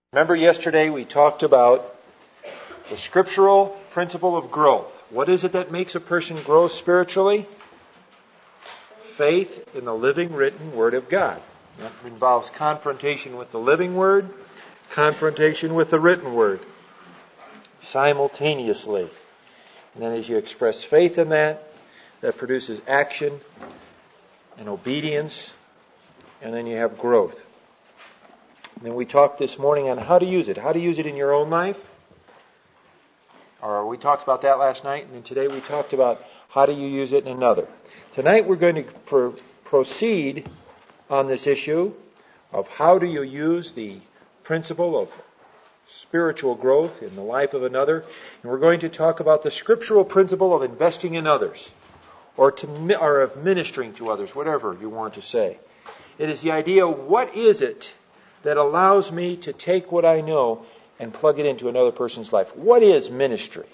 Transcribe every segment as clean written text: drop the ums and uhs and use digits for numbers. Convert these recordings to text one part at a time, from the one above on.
Remember yesterday we talked about the scriptural principle of growth. What is it that makes a person grow spiritually? Faith in the living, written Word of God. That involves confrontation with the living Word, confrontation with the written Word, simultaneously. And then as you express faith in that produces action and obedience, and then you have growth. And then we talked this morning on how to use it. How to use it in your own life. Or we talked about that last night, and then today we talked about how do you use it in another. Tonight we're going to proceed on this issue of how do you use the principle of spiritual growth in the life of another. And we're going to talk about the scriptural principle of investing in others, or of ministering to others, whatever you want to say. It is the idea, what is it that allows me to take what I know and plug it into another person's life? What is ministry?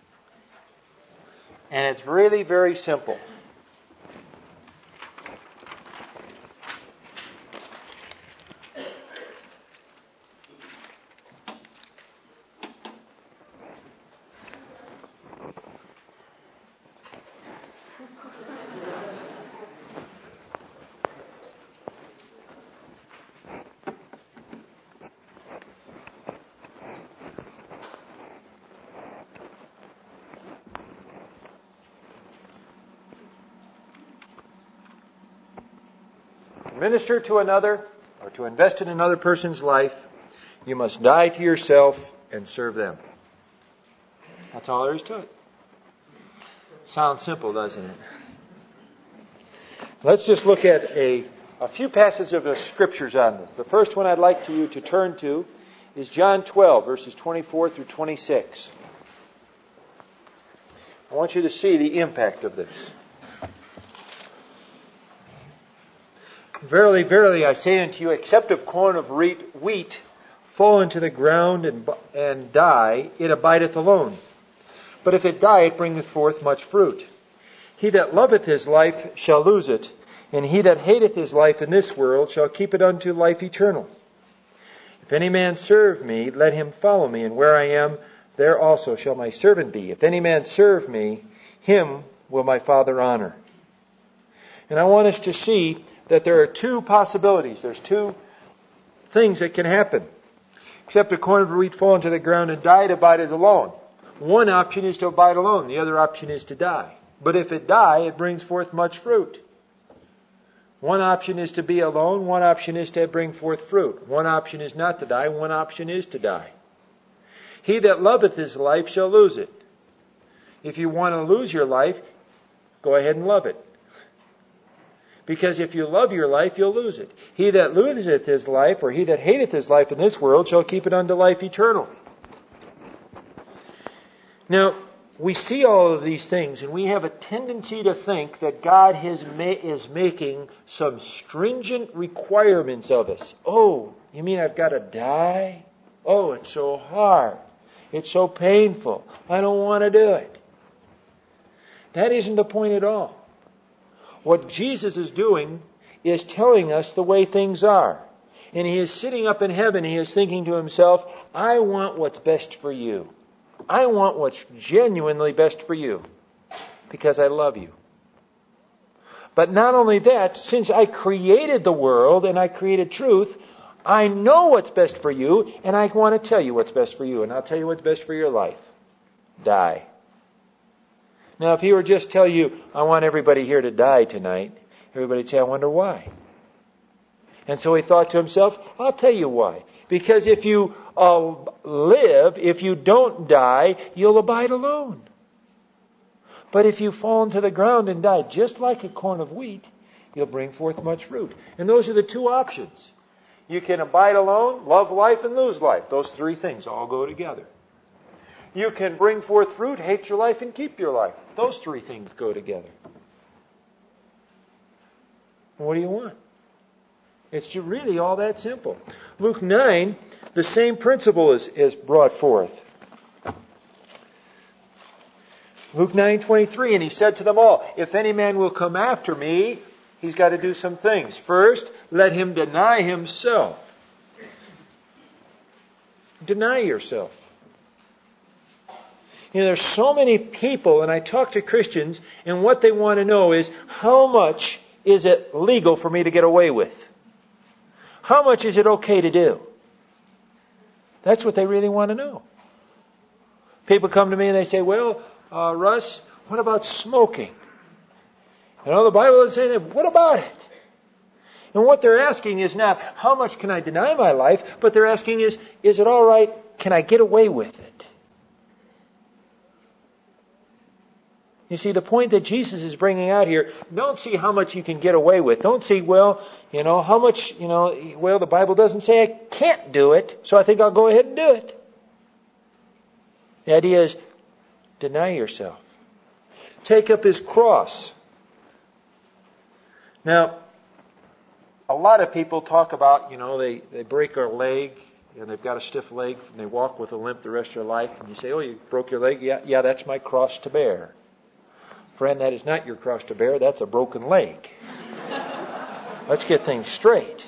And it's really very simple. Minister to another, or to invest in another person's life, you must die to yourself and serve them. That's all there is to it. Sounds simple, doesn't it? Let's just look at a few passages of the scriptures on this. The first one I'd like you to turn to is John 12, verses 24 through 26. I want you to see the impact of this. Verily, verily, I say unto you, except a corn of wheat fall into the ground and die, it abideth alone. But if it die, it bringeth forth much fruit. He that loveth his life shall lose it, and he that hateth his life in this world shall keep it unto life eternal. If any man serve me, let him follow me, and where I am, there also shall my servant be. If any man serve me, him will my Father honor. And I want us to see that there are two possibilities. There's two things that can happen. Except a corn of wheat fall into the ground and die, it abideth alone. One option is to abide alone. The other option is to die. But if it die, it brings forth much fruit. One option is to be alone. One option is to bring forth fruit. One option is not to die. One option is to die. He that loveth his life shall lose it. If you want to lose your life, go ahead and love it. Because if you love your life, you'll lose it. He that loseth his life, or he that hateth his life in this world, shall keep it unto life eternal. Now, we see all of these things, and we have a tendency to think that God is making some stringent requirements of us. Oh, you mean I've got to die? Oh, it's so hard. It's so painful. I don't want to do it. That isn't the point at all. What Jesus is doing is telling us the way things are. And He is sitting up in heaven. He is thinking to Himself, I want what's best for you. I want what's genuinely best for you. Because I love you. But not only that, since I created the world and I created truth, I know what's best for you, and I want to tell you what's best for you. And I'll tell you what's best for your life. Die. Now, if He were just tell you, I want everybody here to die tonight, everybody'd say, I wonder why. And so He thought to Himself, I'll tell you why. Because if you live, if you don't die, you'll abide alone. But if you fall into the ground and die, just like a corn of wheat, you'll bring forth much fruit. And those are the two options. You can abide alone, love life, and lose life. Those three things all go together. You can bring forth fruit, hate your life, and keep your life. Those three things go together. What do you want? It's really all that simple. Luke 9, the same principle is brought forth. Luke 9:23, and He said to them all, if any man will come after me, he's got to do some things. First, let him deny himself. Deny yourself. You know, there's so many people, and I talk to Christians, and what they want to know is, how much is it legal for me to get away with? How much is it okay to do? That's what they really want to know. People come to me and they say, well, Russ, what about smoking? You know, the Bible doesn't say that. What about it? And what they're asking is not, how much can I deny my life? But they're asking is it all right? Can I get away with it? You see, the point that Jesus is bringing out here, don't see how much you can get away with. Don't see, well, you know, how much, you know, well, the Bible doesn't say I can't do it, so I think I'll go ahead and do it. The idea is, deny yourself. Take up His cross. Now, a lot of people talk about, you know, they break their leg, and they've got a stiff leg, and they walk with a limp the rest of their life, and you say, oh, you broke your leg? Yeah, that's my cross to bear. Friend, that is not your cross to bear. That's a broken leg. Let's get things straight.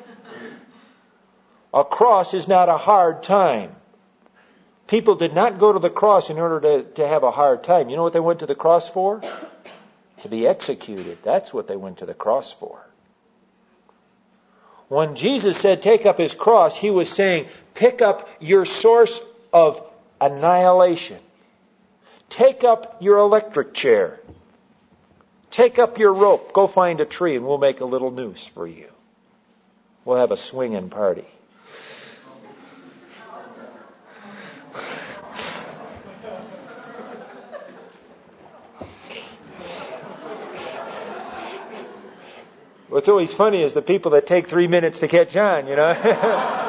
A cross is not a hard time. People did not go to the cross in order to have a hard time. You know what they went to the cross for? To be executed. That's what they went to the cross for. When Jesus said, take up His cross, He was saying, pick up your source of annihilation. Take up your electric chair. Take up your rope. Go find a tree and we'll make a little noose for you. We'll have a swinging party. What's always funny is the people that take 3 minutes to catch on, you know.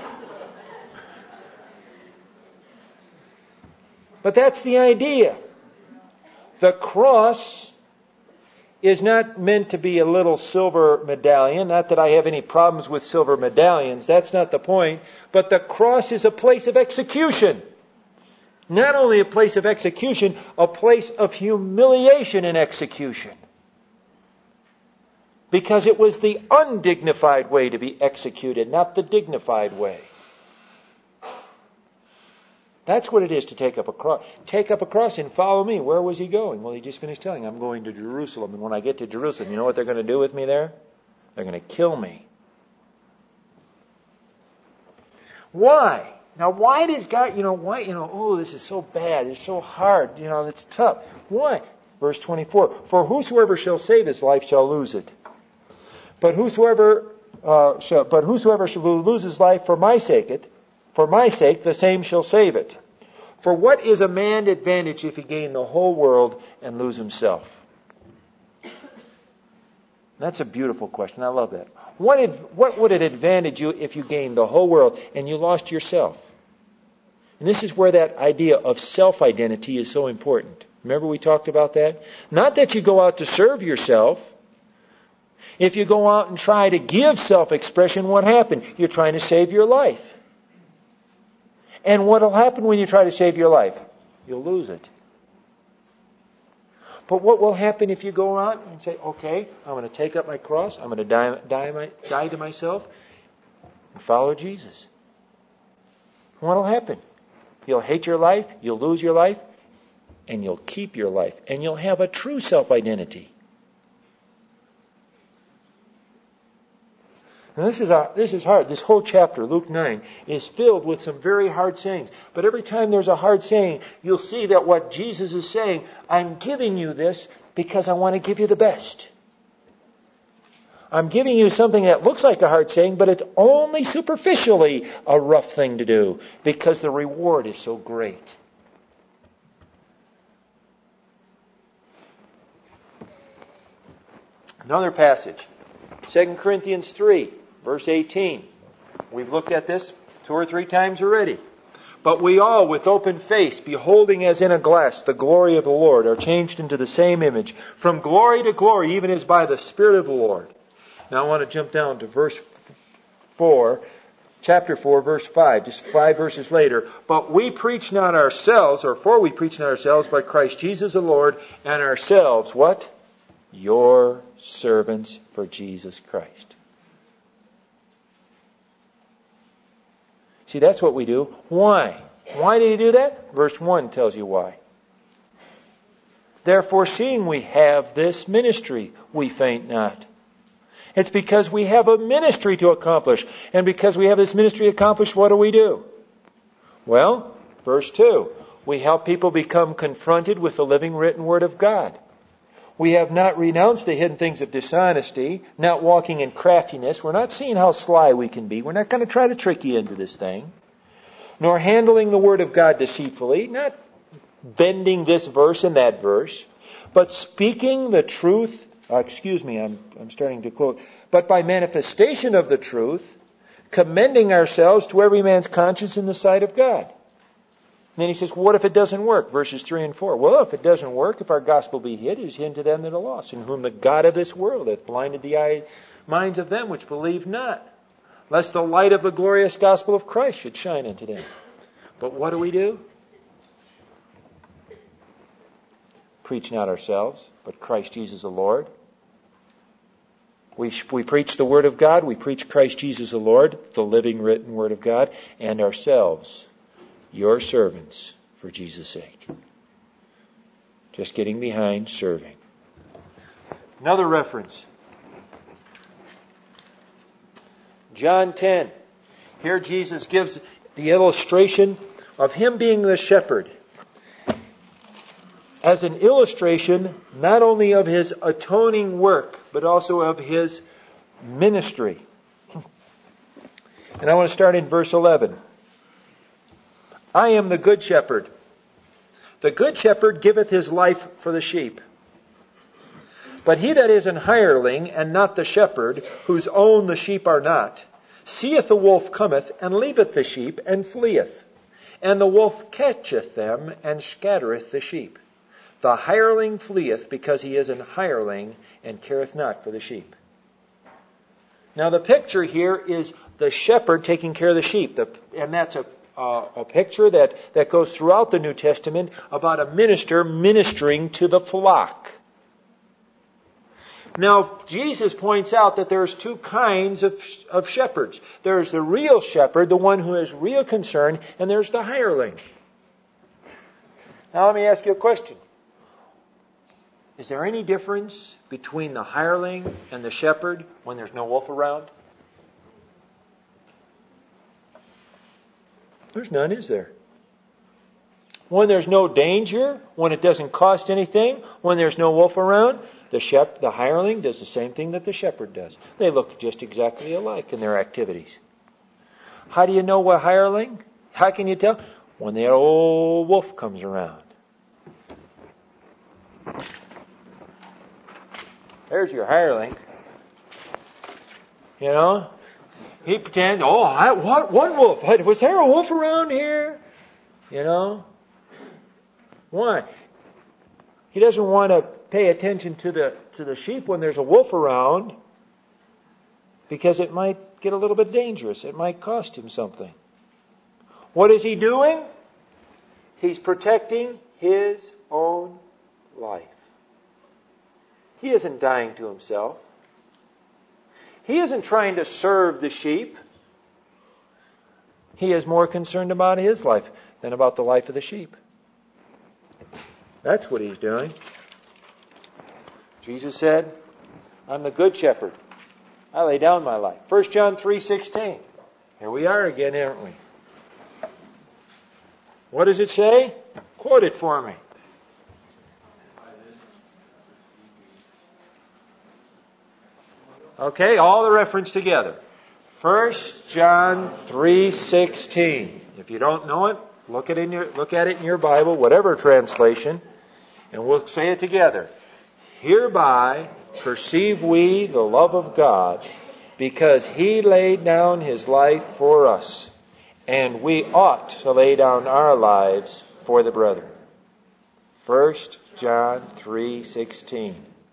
But that's the idea. The cross is not meant to be a little silver medallion. Not that I have any problems with silver medallions. That's not the point. But the cross is a place of execution. Not only a place of execution, a place of humiliation and execution. Because it was the undignified way to be executed, not the dignified way. That's what it is to take up a cross. Take up a cross and follow me. Where was He going? Well, He just finished telling, I'm going to Jerusalem. And when I get to Jerusalem, you know what they're going to do with me there? They're going to kill me. Why? Now, why does God, oh, this is so bad. It's so hard. It's tough. Why? Verse 24. For whosoever shall save his life shall lose it. But whosoever shall lose his life for my sake, the same shall save it. For what is a man advantage if he gain the whole world and lose himself? That's a beautiful question. I love that. What would it advantage you if you gained the whole world and you lost yourself? And this is where that idea of self-identity is so important. Remember we talked about that? Not that you go out to serve yourself. If you go out and try to give self-expression, what happened? You're trying to save your life. And what will happen when you try to save your life? You'll lose it. But what will happen if you go out and say, okay, I'm going to take up my cross, I'm going to die to myself, and follow Jesus? What will happen? You'll hate your life, you'll lose your life, and you'll keep your life. And you'll have a true self-identity. Now this is hard. This whole chapter, Luke 9, is filled with some very hard sayings. But every time there's a hard saying, you'll see that what Jesus is saying, I'm giving you this because I want to give you the best. I'm giving you something that looks like a hard saying, but it's only superficially a rough thing to do because the reward is so great. Another passage, 2 Corinthians 3. Verse 18. We've looked at this 2 or 3 times already. But we all, with open face, beholding as in a glass the glory of the Lord, are changed into the same image, from glory to glory, even as by the Spirit of the Lord. Now I want to jump down to verse 4, chapter 4, verse 5, just 5 verses later. But we preach not ourselves, for we preach not ourselves, but Christ Jesus the Lord, and ourselves, what? Your servants for Jesus Christ. See, that's what we do. Why? Why did he do that? Verse 1 tells you why. Therefore, seeing we have this ministry, we faint not. It's because we have a ministry to accomplish. And because we have this ministry accomplished, what do? Well, verse 2, we help people become confronted with the living written Word of God. We have not renounced the hidden things of dishonesty, not walking in craftiness. We're not seeing how sly we can be. We're not going to try to trick you into this thing. Nor handling the Word of God deceitfully, not bending this verse and that verse, but speaking the truth. I'm starting to quote. But by manifestation of the truth, commending ourselves to every man's conscience in the sight of God. And then he says, what if it doesn't work? Verses 3 and 4. Well, if it doesn't work, if our gospel be hid, it is hid to them that are lost, in whom the God of this world hath blinded the minds of them which believe not, lest the light of the glorious gospel of Christ should shine unto them. But what do? Preach not ourselves, but Christ Jesus the Lord. We preach the Word of God. We preach Christ Jesus the Lord, the living written Word of God, and ourselves, your servants, for Jesus' sake. Just getting behind serving. Another reference. John 10. Here Jesus gives the illustration of Him being the shepherd. As an illustration not only of His atoning work, but also of His ministry. And I want to start in verse 11. I am the good shepherd. The good shepherd giveth his life for the sheep. But he that is an hireling, and not the shepherd, whose own the sheep are not, seeth the wolf cometh, and leaveth the sheep, and fleeth. And the wolf catcheth them, and scattereth the sheep. The hireling fleeth, because he is an hireling, and careth not for the sheep. Now the picture here is the shepherd taking care of the sheep. And that's a picture that goes throughout the New Testament about a minister ministering to the flock. Now, Jesus points out that there's two kinds of shepherds. There's the real shepherd, the one who has real concern, and there's the hireling. Now, let me ask you a question. Is there any difference between the hireling and the shepherd when there's no wolf around? There's none, is there? When there's no danger, when it doesn't cost anything, when there's no wolf around, the hireling does the same thing that the shepherd does. They look just exactly alike in their activities. How do you know what hireling? How can you tell? When the old wolf comes around. There's your hireling. You know? He pretends, what wolf? Was there a wolf around here? You know? Why? He doesn't want to pay attention to the sheep when there's a wolf around, because it might get a little bit dangerous. It might cost him something. What is he doing? He's protecting his own life. He isn't dying to himself. He isn't trying to serve the sheep. He is more concerned about his life than about the life of the sheep. That's what he's doing. Jesus said, I'm the good shepherd. I lay down my life. 1 John 3:16. Here we are again, aren't we? What does it say? Quote it for me. Okay, all the reference together. 1 John 3:16. If you don't know it, look at it in your Bible, whatever translation, and we'll say it together. Hereby perceive we the love of God, because He laid down His life for us, and we ought to lay down our lives for the brethren. 1 John 3:16.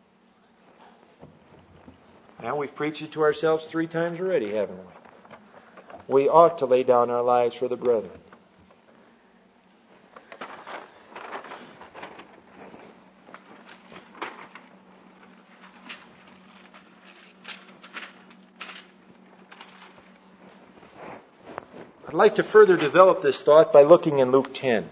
Now we've preached it to ourselves 3 times already, haven't we? We ought to lay down our lives for the brethren. I'd like to further develop this thought by looking in Luke 10.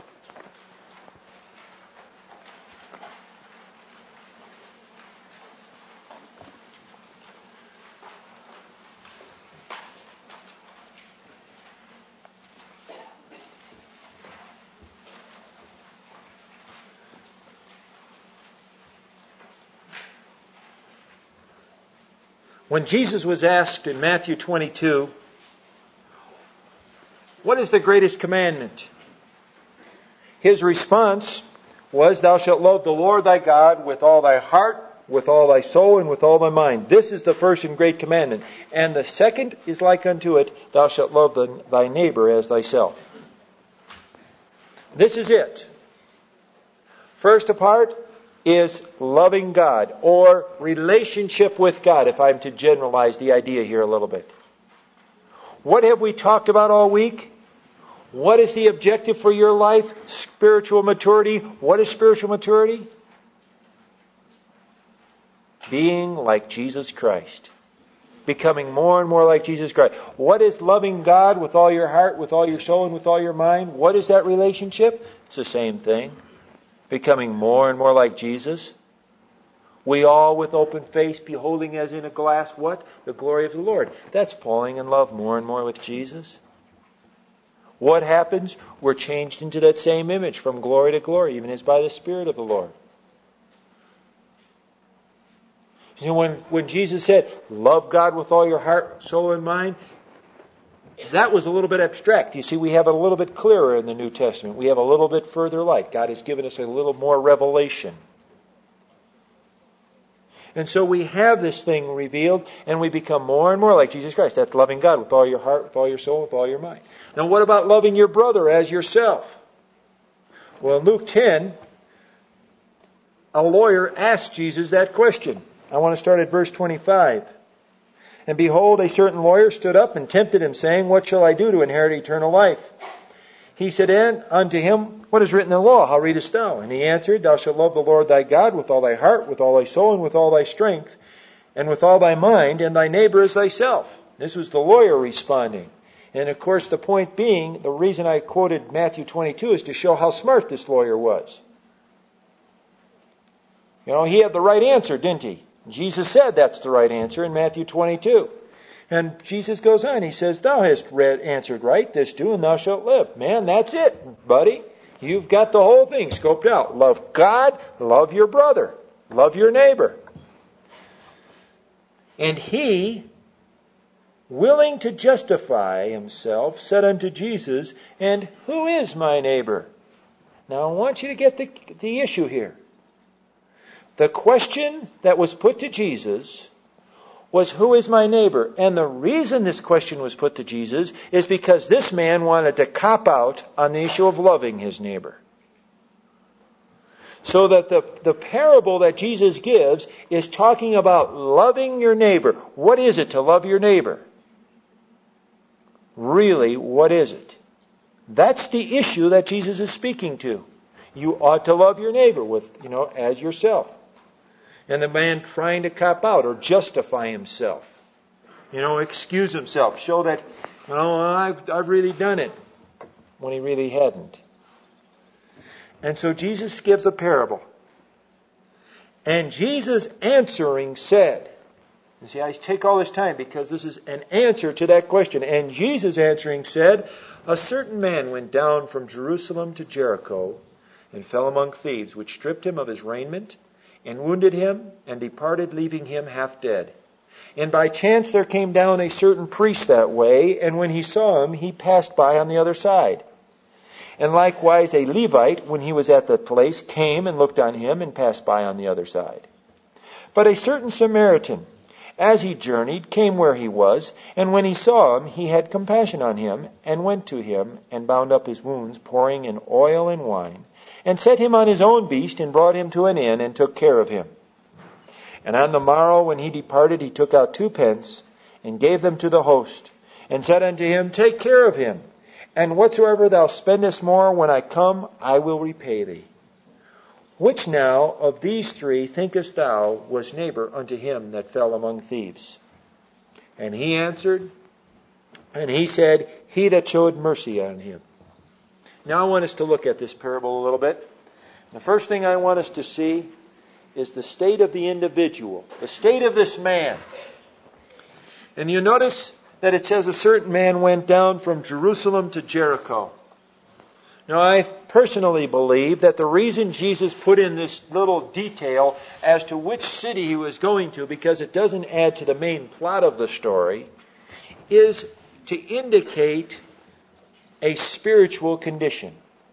When Jesus was asked in Matthew 22, what is the greatest commandment? His response was, thou shalt love the Lord thy God with all thy heart, with all thy soul, and with all thy mind. This is the first and great commandment. And the second is like unto it, thou shalt love thy neighbor as thyself. This is it. First apart is loving God, or relationship with God, if I'm to generalize the idea here a little bit. What have we talked about all week? What is the objective for your life? Spiritual maturity. What is spiritual maturity? Being like Jesus Christ. Becoming more and more like Jesus Christ. What is loving God with all your heart, with all your soul, and with all your mind? What is that relationship? It's the same thing. Becoming more and more like Jesus. We all with open face, beholding as in a glass, what? The glory of the Lord. That's falling in love more and more with Jesus. What happens? We're changed into that same image from glory to glory, even as by the Spirit of the Lord. You know, when Jesus said, love God with all your heart, soul, and mind, that was a little bit abstract. You see, we have it a little bit clearer in the New Testament. We have a little bit further light. God has given us a little more revelation. And so we have this thing revealed, and we become more and more like Jesus Christ. That's loving God with all your heart, with all your soul, with all your mind. Now, what about loving your brother as yourself? Well, in Luke 10, a lawyer asked Jesus that question. I want to start at verse 25. And behold, a certain lawyer stood up and tempted him, saying, what shall I do to inherit eternal life? He said unto him, what is written in the law? How readest thou? And he answered, thou shalt love the Lord thy God with all thy heart, with all thy soul, and with all thy strength, and with all thy mind, and thy neighbor as thyself. This was the lawyer responding. And of course, the point being, the reason I quoted Matthew 22 is to show how smart this lawyer was. You know, he had the right answer, didn't he? Jesus said that's the right answer in Matthew 22. And Jesus goes on, he says, thou hast answered right, this do, and thou shalt live. Man, that's it, buddy. You've got the whole thing scoped out. Love God, love your brother, love your neighbor. And he, willing to justify himself, said unto Jesus, and who is my neighbor? Now I want you to get the issue here. The question that was put to Jesus was, who is my neighbor? And the reason this question was put to Jesus is because this man wanted to cop out on the issue of loving his neighbor. So that the parable that Jesus gives is talking about loving your neighbor. What is it to love your neighbor? Really, what is it? That's the issue that Jesus is speaking to. You ought to love your neighbor as yourself. And the man trying to cop out or justify himself. Excuse himself. Show that, I've really done it. When he really hadn't. And so Jesus gives a parable. And Jesus answering said, you see, I take all this time because this is an answer to that question. And Jesus answering said, a certain man went down from Jerusalem to Jericho and fell among thieves, which stripped him of his raiment, and wounded him, and departed, leaving him half dead. And by chance there came down a certain priest that way, and when he saw him, he passed by on the other side. And likewise a Levite, when he was at the place, came and looked on him, and passed by on the other side. But a certain Samaritan, as he journeyed, came where he was, and when he saw him, he had compassion on him, and went to him, and bound up his wounds, pouring in oil and wine, and set him on his own beast, and brought him to an inn, and took care of him. And on the morrow, when he departed, he took out 2 pence, and gave them to the host, and said unto him, take care of him, and whatsoever thou spendest more, when I come, I will repay thee. Which now of these 3 thinkest thou was neighbor unto him that fell among thieves? And he answered And he said, he that showed mercy on him. Now I want us to look at this parable a little bit. The first thing I want us to see is the state of the individual, the state of this man. And you notice that it says a certain man went down from Jerusalem to Jericho. Now, I personally believe that the reason Jesus put in this little detail as to which city he was going to, because it doesn't add to the main plot of the story, is to indicate a spiritual condition.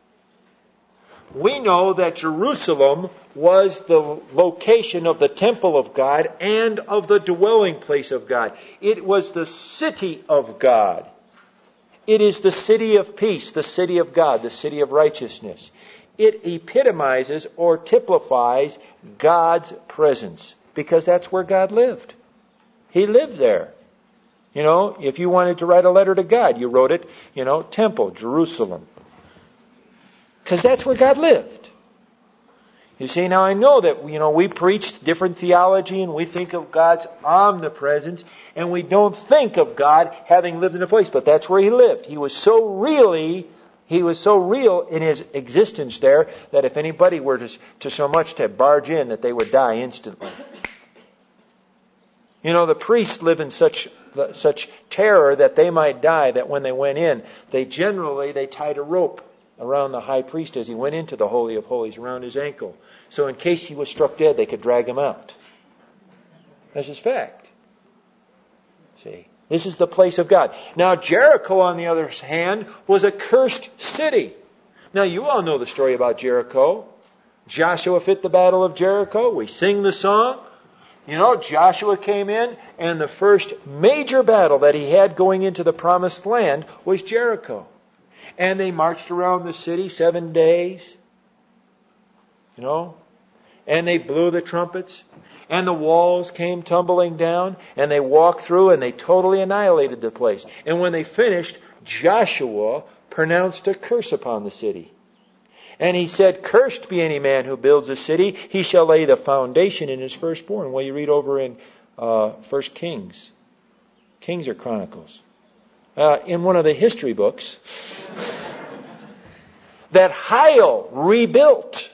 We know that Jerusalem was the location of the temple of God and of the dwelling place of God. It was the city of God. It is the city of peace, the city of God, the city of righteousness. It epitomizes or typifies God's presence, because that's where God lived. He lived there. You know, if you wanted to write a letter to God, you wrote it, Temple, Jerusalem. Because that's where God lived. You see, now I know that, we preach different theology and we think of God's omnipresence and we don't think of God having lived in a place, but that's where He lived. He was so real in His existence there that if anybody were to so much to barge in, that they would die instantly. The priests live in such terror that they might die, that when they went in, they tied a rope around the high priest as he went into the Holy of Holies, around his ankle. So in case he was struck dead, they could drag him out. That's just fact. See, this is the place of God. Now Jericho, on the other hand, was a cursed city. Now you all know the story about Jericho. Joshua fit the battle of Jericho. We sing the song. Joshua came in, and the first major battle that he had going into the promised land was Jericho. And they marched around the city 7 days. And they blew the trumpets. And the walls came tumbling down. And they walked through and they totally annihilated the place. And when they finished, Joshua pronounced a curse upon the city. And he said, "Cursed be any man who builds a city. He shall lay the foundation in his firstborn." Well, you read over in 1 Kings. Kings or Chronicles. In one of the history books, that Hiel rebuilt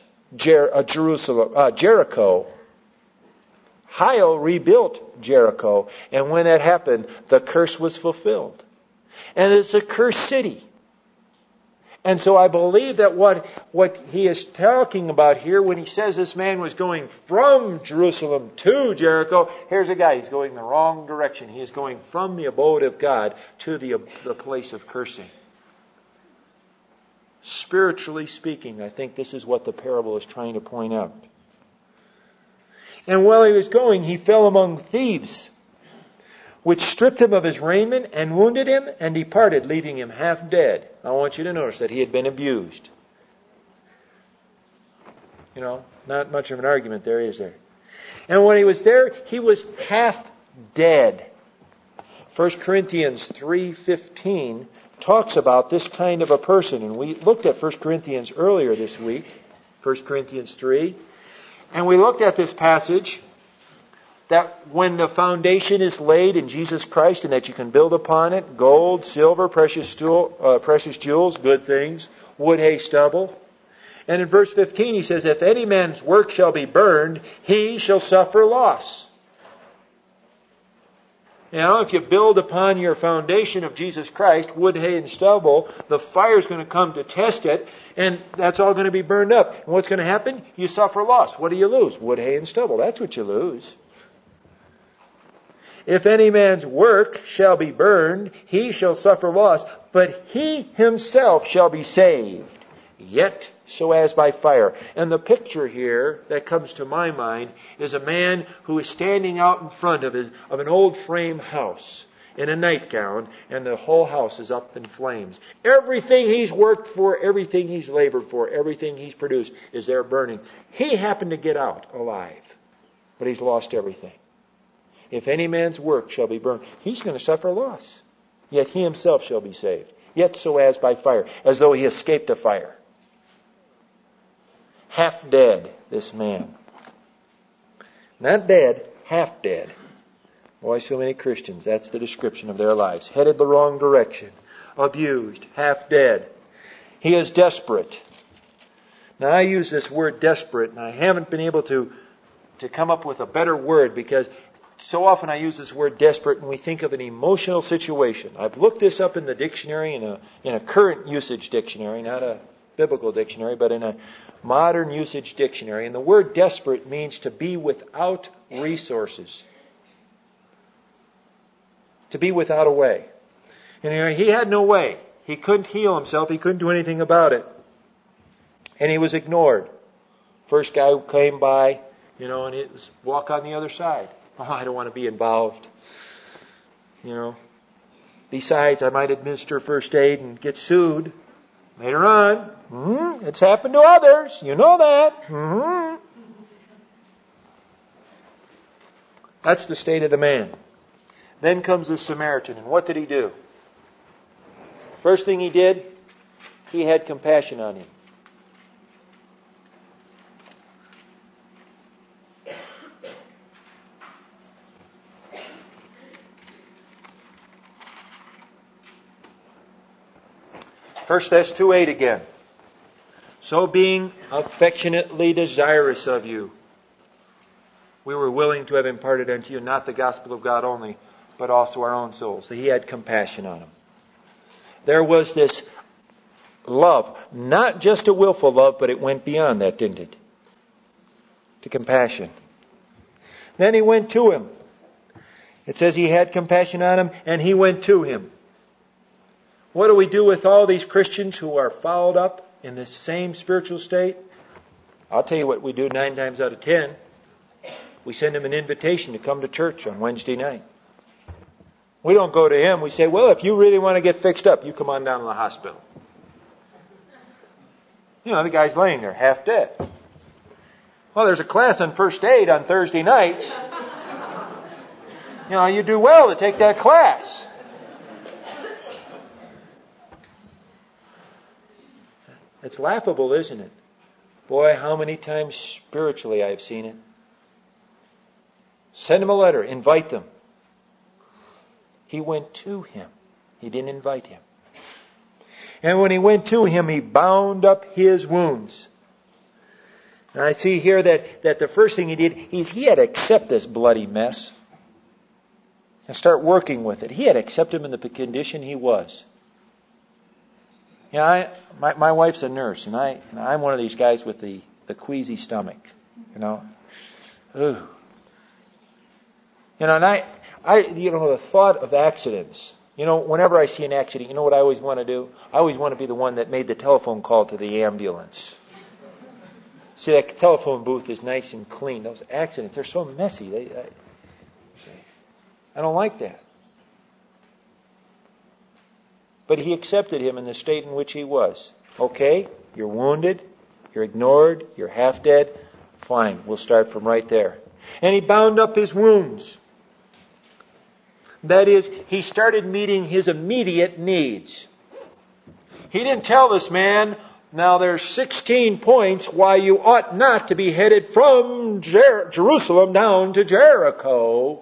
Jericho. Hiel rebuilt Jericho. And when that happened, the curse was fulfilled. And it's a cursed city. And so I believe that what he is talking about here when he says this man was going from Jerusalem to Jericho, here's a guy, he's going the wrong direction. He is going from the abode of God to the place of cursing. Spiritually speaking, I think this is what the parable is trying to point out. And while he was going, he fell among thieves, which stripped him of his raiment and wounded him and departed, leaving him half dead. I want you to notice that he had been abused. Not much of an argument there, is there? And when he was there, he was half dead. 1 Corinthians 3:15 talks about this kind of a person. And we looked at 1 Corinthians earlier this week, 1 Corinthians 3. And we looked at this passage that when the foundation is laid in Jesus Christ and that you can build upon it, gold, silver, precious jewels, good things, wood, hay, stubble. And in verse 15 he says, "If any man's work shall be burned, he shall suffer loss." If you build upon your foundation of Jesus Christ, wood, hay, and stubble, the fire's going to come to test it, and that's all going to be burned up. And what's going to happen? You suffer loss. What do you lose? Wood, hay, and stubble. That's what you lose. "If any man's work shall be burned, he shall suffer loss, but he himself shall be saved, yet so as by fire." And the picture here that comes to my mind is a man who is standing out in front of an old frame house in a nightgown, and the whole house is up in flames. Everything he's worked for, everything he's labored for, everything he's produced is there burning. He happened to get out alive, but he's lost everything. "If any man's work shall be burned," he's going to suffer loss. "Yet he himself shall be saved, yet so as by fire," as though he escaped a fire. Half dead, this man. Not dead, half dead. Boy, so many Christians, that's the description of their lives. Headed the wrong direction. Abused. Half dead. He is desperate. Now I use this word desperate, and I haven't been able to come up with a better word, because so often I use this word desperate and we think of an emotional situation. I've looked this up in the dictionary, in a current usage dictionary, not a biblical dictionary, but in a modern usage dictionary. And the word desperate means to be without resources. To be without a way. And he had no way. He couldn't heal himself. He couldn't do anything about it. And he was ignored. First guy who came by, and it was walk on the other side. Oh, I don't want to be involved. Besides, I might administer first aid and get sued later on. It's happened to others. You know that. That's the state of the man. Then comes the Samaritan. And what did he do? First thing he did, he had compassion on him. First, that's 2:8 again. So being affectionately desirous of you, we were willing to have imparted unto you not the gospel of God only, but also our own souls. So he had compassion on him. There was this love, not just a willful love, but it went beyond that, didn't it? To compassion. Then he went to him. It says he had compassion on him, and he went to him. What do we do with all these Christians who are fouled up in this same spiritual state? I'll tell you what we do 9 times out of 10. We send them an invitation to come to church on Wednesday night. We don't go to him. We say, well, if you really want to get fixed up, you come on down to the hospital. The guy's laying there, half dead. Well, there's a class on first aid on Thursday nights. You do well to take that class. It's laughable, isn't it? Boy, how many times spiritually I've seen it. Send them a letter. Invite them. He went to him. He didn't invite him. And when he went to him, he bound up his wounds. And I see here that the first thing he did, he had to accept this bloody mess and start working with it. He had to accept him in the condition he was. My wife's a nurse, and I'm one of these guys with the queasy stomach. Ooh. And the thought of accidents. Whenever I see an accident, you know what I always want to do? I always want to be the one that made the telephone call to the ambulance. See, that telephone booth is nice and clean. Those accidents, they're so messy. I don't like that. But he accepted him in the state in which he was. Okay, you're wounded, you're ignored, you're half dead. Fine, we'll start from right there. And he bound up his wounds. That is, he started meeting his immediate needs. He didn't tell this man, now there's 16 points why you ought not to be headed from Jerusalem down to Jericho.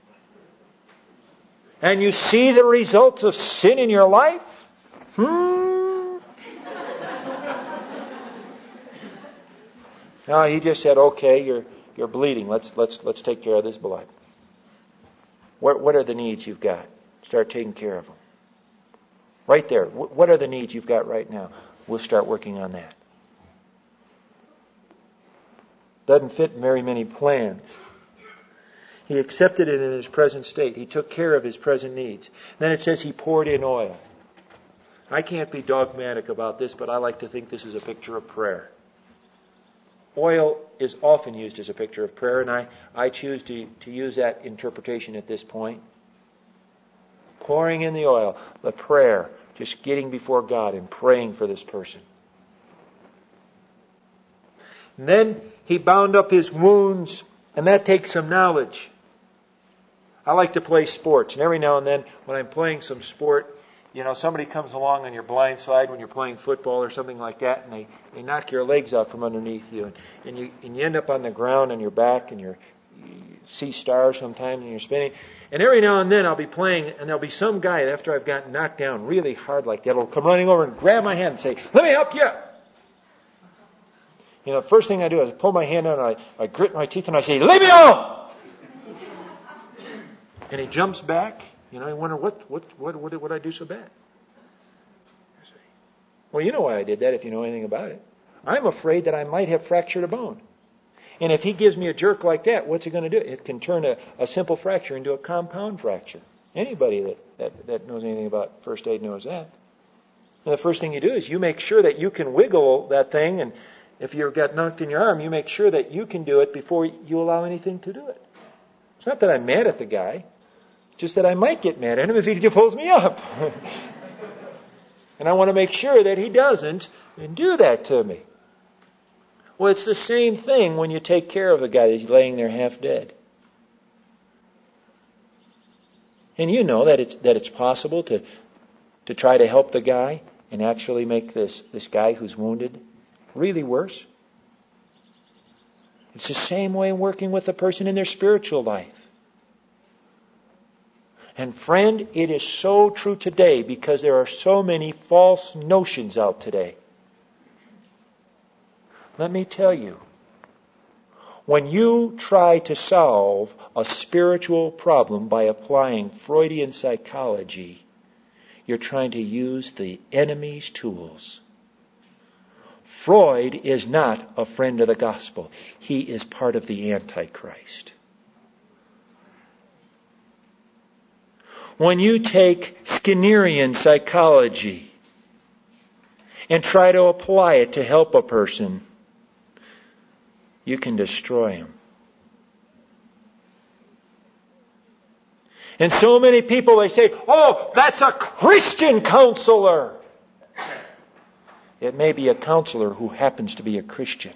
And you see the results of sin in your life? No, he just said, okay, you're bleeding. Let's take care of this blood. What are the needs you've got? Start taking care of them. Right there. What are the needs you've got right now? We'll start working on that. Doesn't fit very many plans. He accepted it in his present state. He took care of his present needs. Then it says he poured in oil. I can't be dogmatic about this, but I like to think this is a picture of prayer. Oil is often used as a picture of prayer, and I choose to use that interpretation at this point. Pouring in the oil, the prayer, just getting before God and praying for this person. And then he bound up his wounds, and that takes some knowledge. I like to play sports, and every now and then when I'm playing some sport, somebody comes along on your blind side when you're playing football or something like that, and they knock your legs out from underneath you, and you end up on the ground on your back, and see stars sometimes and you're spinning. And every now and then I'll be playing and there'll be some guy after I've gotten knocked down really hard like that will come running over and grab my hand and say, "Let me help you." You know, the first thing I do is I pull my hand out and I grit my teeth and I say, "Leave me alone!" And he jumps back. You know, I wonder, what did I do so bad? Well, you know why I did that if you know anything about it. I'm afraid that I might have fractured a bone. And if he gives me a jerk like that, what's it going to do? It can turn a simple fracture into a compound fracture. Anybody that knows anything about first aid knows that. And the first thing you do is you make sure that you can wiggle that thing, and if you've got knocked in your arm, you make sure that you can do it before you allow anything to do it. It's not that I'm mad at the guy, just that I might get mad at him if he pulls me up. And I want to make sure that he doesn't do that to me. Well, it's the same thing when you take care of a guy that's laying there half dead. And you know that it's possible to try to help the guy and actually make this guy who's wounded really worse. It's the same way working with a person in their spiritual life. And friend, it is so true today because there are so many false notions out today. Let me tell you, when you try to solve a spiritual problem by applying Freudian psychology, you're trying to use the enemy's tools. Freud is not a friend of the gospel. He is part of the Antichrist. When you take Skinnerian psychology and try to apply it to help a person, you can destroy him. And so many people, they say, "Oh, that's a Christian counselor." It may be a counselor who happens to be a Christian.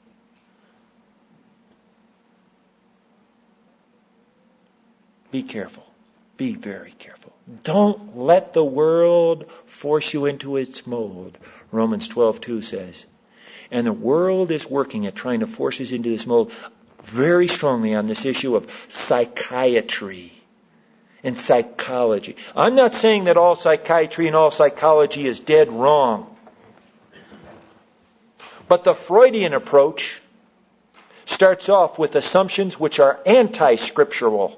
Be careful. Be very careful. Don't let the world force you into its mold. Romans 12:2 says. And the world is working at trying to force us into this mold very strongly on this issue of psychiatry and psychology. I'm not saying that all psychiatry and all psychology is dead wrong. But the Freudian approach starts off with assumptions which are anti-scriptural.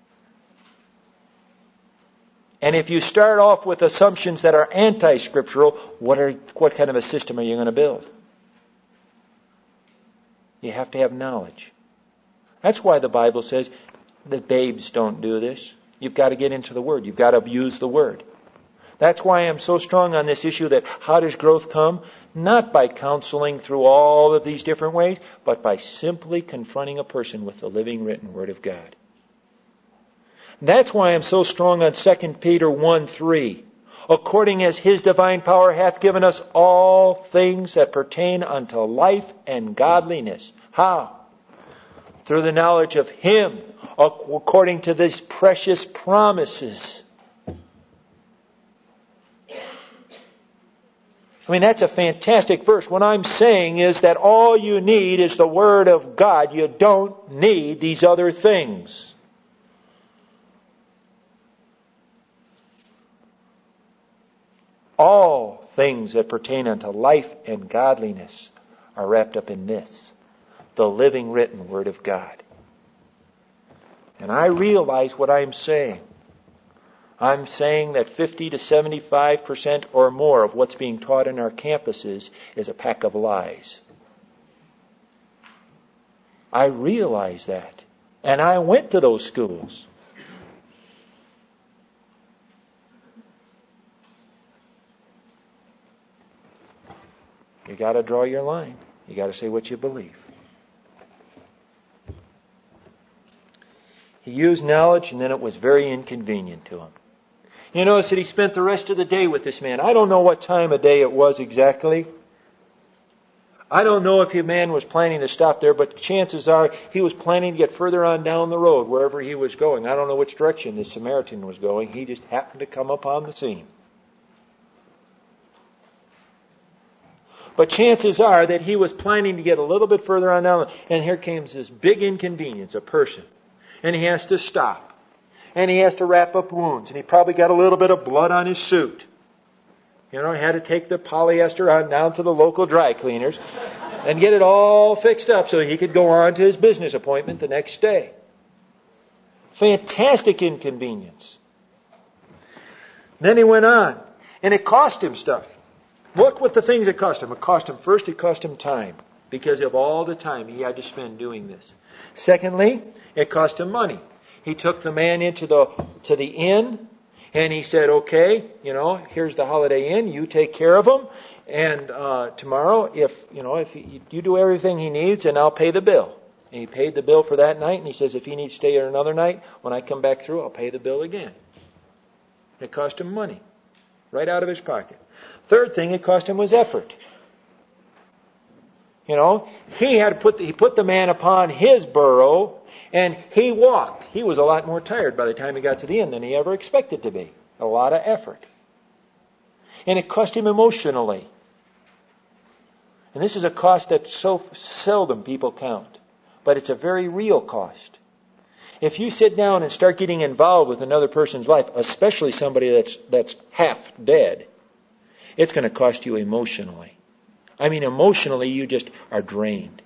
And if you start off with assumptions that are anti-scriptural, what kind of a system are you going to build? You have to have knowledge. That's why the Bible says that babes don't do this. You've got to get into the Word. You've got to use the Word. That's why I'm so strong on this issue that how does growth come? Not by counseling through all of these different ways, but by simply confronting a person with the living written Word of God. That's why I'm so strong on 2 Peter 1:3. According as His divine power hath given us all things that pertain unto life and godliness. How? Through the knowledge of Him, according to these precious promises. I mean, that's a fantastic verse. What I'm saying is that all you need is the Word of God. You don't need these other things. All things that pertain unto life and godliness are wrapped up in this, the living written Word of God. And I realize what I'm saying. I'm saying that 50 to 75% or more of what's being taught in our campuses is a pack of lies. I realize that. And I went to those schools. You got to draw your line. You got to say what you believe. He used knowledge, and then it was very inconvenient to him. You notice that he spent the rest of the day with this man. I don't know what time of day it was exactly. I don't know if the man was planning to stop there, but chances are he was planning to get further on down the road, wherever he was going. I don't know which direction this Samaritan was going. He just happened to come upon the scene. But chances are that he was planning to get a little bit further on down, and here comes this big inconvenience, a person. And he has to stop. And he has to wrap up wounds. And he probably got a little bit of blood on his suit. He had to take the polyester on down to the local dry cleaners and get it all fixed up so he could go on to his business appointment the next day. Fantastic inconvenience. Then he went on. And it cost him stuff. Look what the things it cost him. It cost him time. Because of all the time he had to spend doing this. Secondly, it cost him money. He took the man into the inn, and he said, okay, here's the Holiday Inn, you take care of him, and tomorrow, if you do everything he needs, and I'll pay the bill. And he paid the bill for that night, and he says, if he needs to stay here another night, when I come back through, I'll pay the bill again. It cost him money, right out of his pocket. Third thing it cost him was effort. He put the man upon his burro, and he walked. He was a lot more tired by the time he got to the inn than he ever expected to be. A lot of effort. And it cost him emotionally. And this is a cost that so seldom people count. But it's a very real cost. If you sit down and start getting involved with another person's life, especially somebody that's half dead, it's going to cost you emotionally. I mean, emotionally, you just are drained.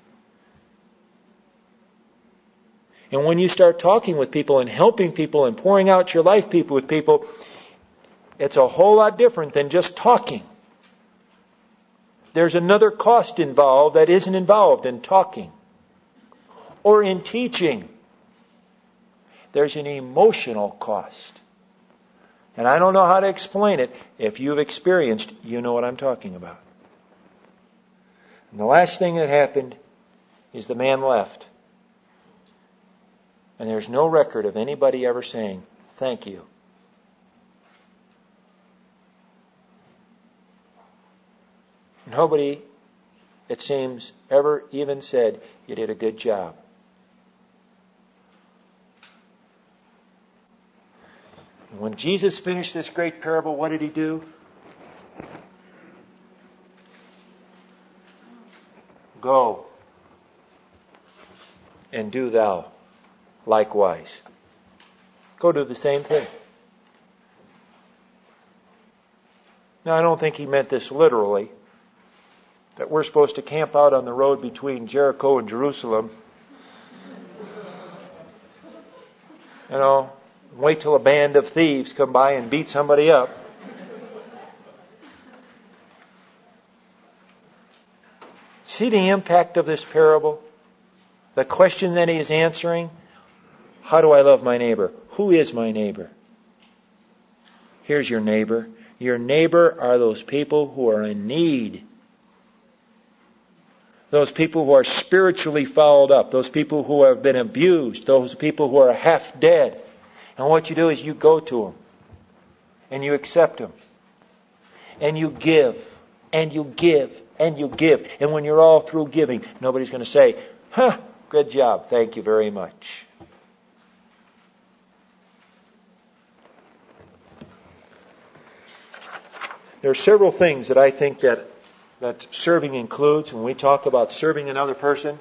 And when you start talking with people and helping people and pouring out your life with people, it's a whole lot different than just talking. There's another cost involved that isn't involved in talking or in teaching. There's an emotional cost. And I don't know how to explain it. If you've experienced, you know what I'm talking about. And the last thing that happened is the man left. And there's no record of anybody ever saying, thank you. Nobody, it seems, ever even said, you did a good job. And when Jesus finished this great parable, what did he do? Go and do thou likewise. Go do the same thing. Now, I don't think he meant this literally, that we're supposed to camp out on the road between Jericho and Jerusalem. Wait till a band of thieves come by and beat somebody up. See the impact of this parable? The question that he is answering, how do I love my neighbor? Who is my neighbor? Here's your neighbor. Your neighbor are those people who are in need. Those people who are spiritually fouled up. Those people who have been abused. Those people who are half dead. And what you do is you go to them. And you accept them. And you give. And you give. And you give. And when you're all through giving, nobody's going to say, good job, thank you very much. There are several things that I think that serving includes when we talk about serving another person.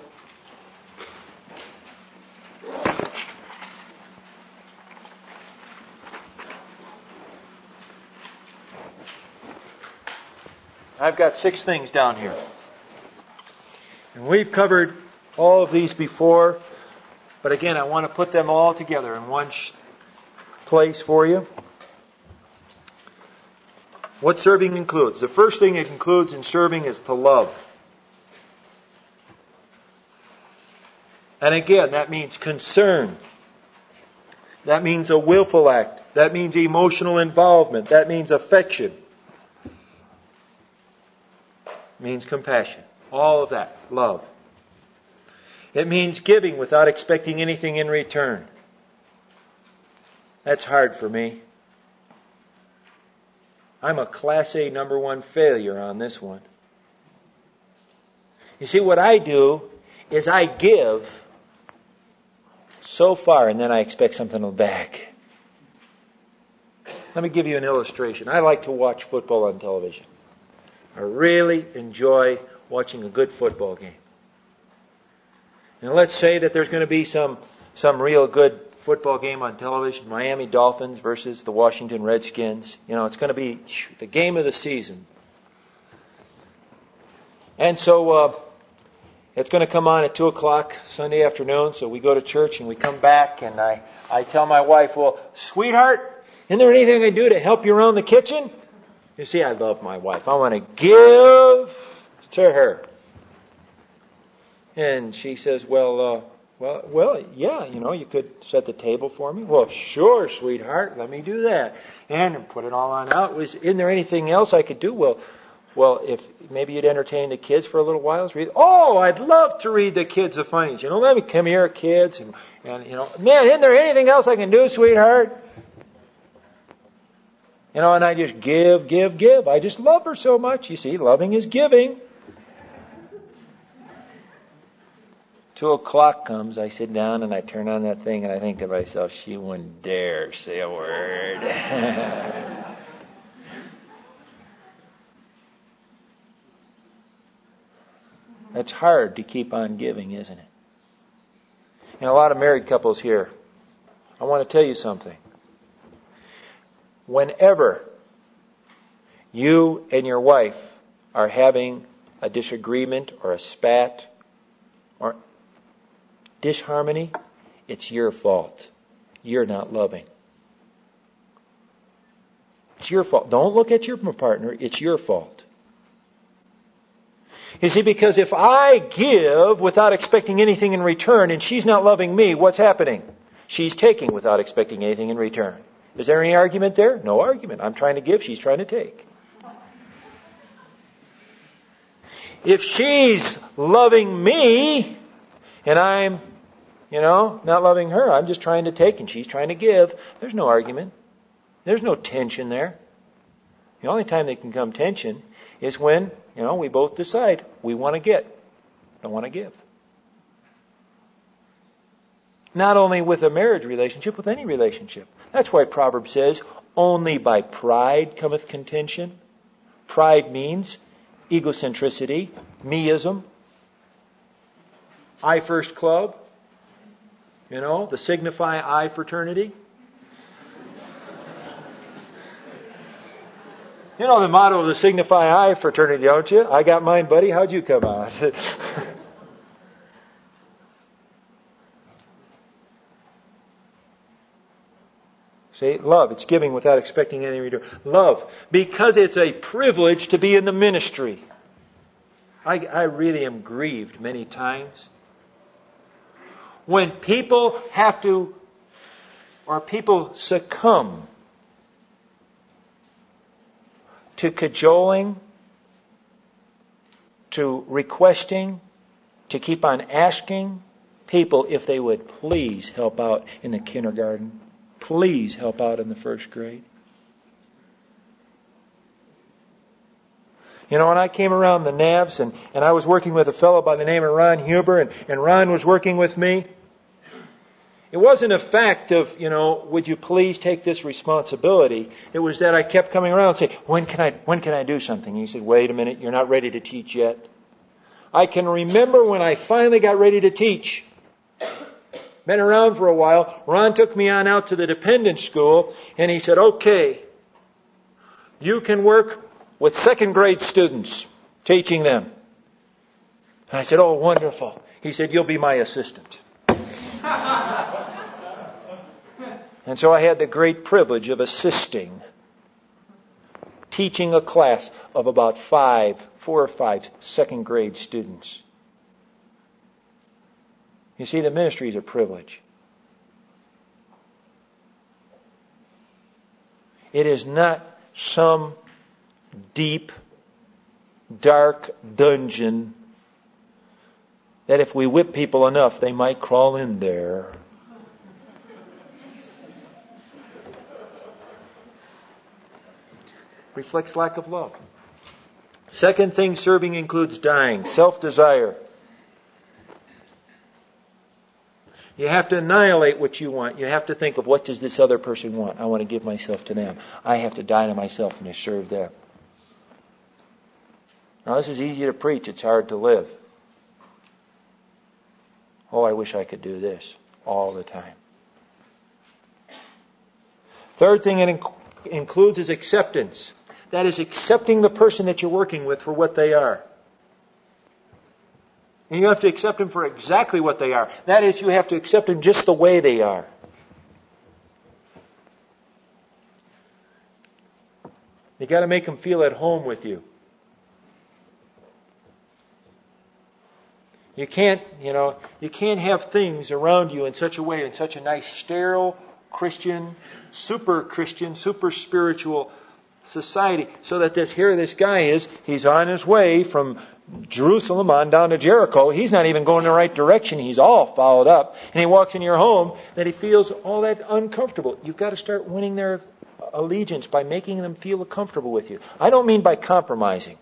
I've got 6 things down here. And we've covered all of these before, but again, I want to put them all together in one place for you. What serving includes. The first thing it includes in serving is to love. And again, that means concern. That means a willful act. That means emotional involvement. That means affection. It means compassion. All of that. Love. It means giving without expecting anything in return. That's hard for me. I'm a Class A number 1 failure on this one. You see, what I do is I give so far and then I expect something back. Let me give you an illustration. I like to watch football on television. I really enjoy watching a good football game. And let's say that there's going to be some some real good football game on television, Miami Dolphins versus the Washington Redskins. It's going to be the game of the season. And so it's going to come on at 2 o'clock Sunday afternoon, so we go to church and we come back, and I tell my wife, well, sweetheart, isn't there anything I can do to help you around the kitchen? You see, I love my wife. I want to give to her. And she says, well, yeah, you could set the table for me. Well, sure, sweetheart, let me do that. And put it all on out. Isn't there anything else I could do? Well, if maybe you'd entertain the kids for a little while. Oh, I'd love to read the kids the funnies. Let me come here, kids. And man, isn't there anything else I can do, sweetheart? And I just give. I just love her so much. You see, loving is giving. 2 o'clock comes, I sit down and I turn on that thing and I think to myself, she wouldn't dare say a word. It's hard to keep on giving, isn't it? And a lot of married couples here, I want to tell you something. Whenever you and your wife are having a disagreement or a spat or disharmony, it's your fault. You're not loving. It's your fault. Don't look at your partner. It's your fault. You see, because if I give without expecting anything in return and she's not loving me, what's happening? She's taking without expecting anything in return. Is there any argument there? No argument. I'm trying to give, she's trying to take. If she's loving me and I'm, not loving her, I'm just trying to take and she's trying to give, there's no argument. There's no tension there. The only time there can come tension is when, we both decide we want to get, don't want to give. Not only with a marriage relationship, with any relationship. That's why Proverbs says, only by pride cometh contention. Pride means egocentricity, meism, I First Club, the Signify I fraternity. You know the motto of the Signify I fraternity, don't you? I got mine, buddy. How'd you come out? See, love, it's giving without expecting anything in return. Love, because it's a privilege to be in the ministry. I really am grieved many times when people have to, or people succumb to cajoling, to requesting, to keep on asking people if they would please help out in the kindergarten. Please help out in the first grade. When I came around the Navs and I was working with a fellow by the name of Ron Huber and Ron was working with me, it wasn't a fact of, would you please take this responsibility? It was that I kept coming around and saying, when can I do something? And he said, wait a minute, you're not ready to teach yet. I can remember when I finally got ready to teach. Been around for a while. Ron took me on out to the dependent school and he said, okay, you can work with second grade students, teaching them. And I said, oh, wonderful. He said, you'll be my assistant. And so I had the great privilege of assisting, teaching a class of about 4 or 5 second grade students. You see, the ministry is a privilege. It is not some deep, dark dungeon that if we whip people enough, they might crawl in there. Reflects lack of love. Second thing serving includes dying, self-desire. You have to annihilate what you want. You have to think of what does this other person want. I want to give myself to them. I have to die to myself and to serve them. Now this is easy to preach. It's hard to live. Oh, I wish I could do this. all the time. Third thing it includes is acceptance. That is accepting the person that you're working with for what they are. And you have to accept them for exactly what they are. That is, you have to accept them just the way they are. You got to make them feel at home with you. You can't have things around you in such a way, in such a nice, sterile, Christian, super spiritual society, so that this guy he's on his way from Jerusalem on down to Jericho. He's not even going in the right direction. He's all fouled up. And he walks in your home that he feels all that uncomfortable. You've got to start winning their allegiance by making them feel comfortable with you. I don't mean by compromising.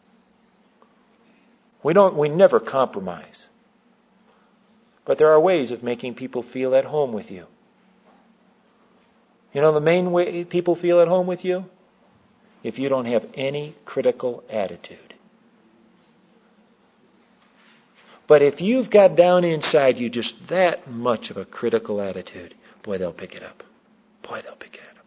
We never compromise. But there are ways of making people feel at home with you. You know the main way people feel at home with you? If you don't have any critical attitude. But if you've got down inside you just that much of a critical attitude, boy, they'll pick it up. Boy, they'll pick it up.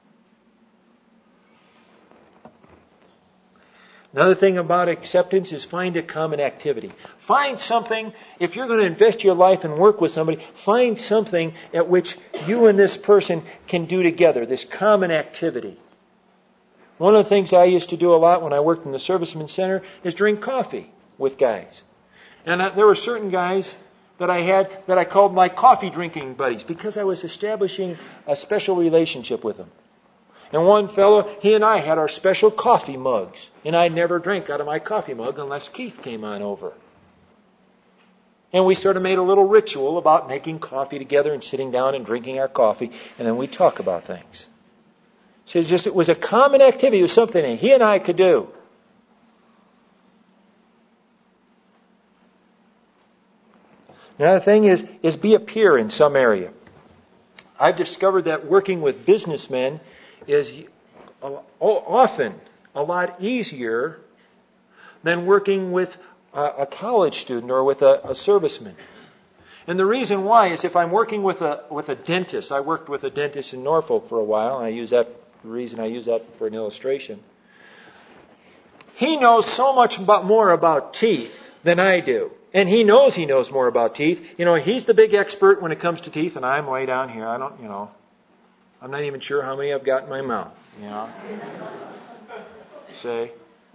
Another thing about acceptance is find a common activity. Find something, if you're going to invest your life and work with somebody, find something at which you and this person can do together, this common activity. One of the things I used to do a lot when I worked in the Servicemen Center is drink coffee with guys. And there were certain guys that I had that I called my coffee drinking buddies because I was establishing a special relationship with them. And one fellow, he and I had our special coffee mugs. And I never drank out of my coffee mug unless Keith came on over. And we sort of made a little ritual about making coffee together and sitting down and drinking our coffee. And then we'd talk about things. So it was a common activity. It was something that he and I could do. Another thing is be a peer in some area. I've discovered that working with businessmen is often a lot easier than working with a college student or with a serviceman. And the reason why is if I'm working with a dentist, I worked with a dentist in Norfolk for a while, and I use that for an illustration. He knows so much more about teeth than I do. And he knows more about teeth. He's the big expert when it comes to teeth, and I'm way down here. I'm not even sure how many I've got in my mouth. See?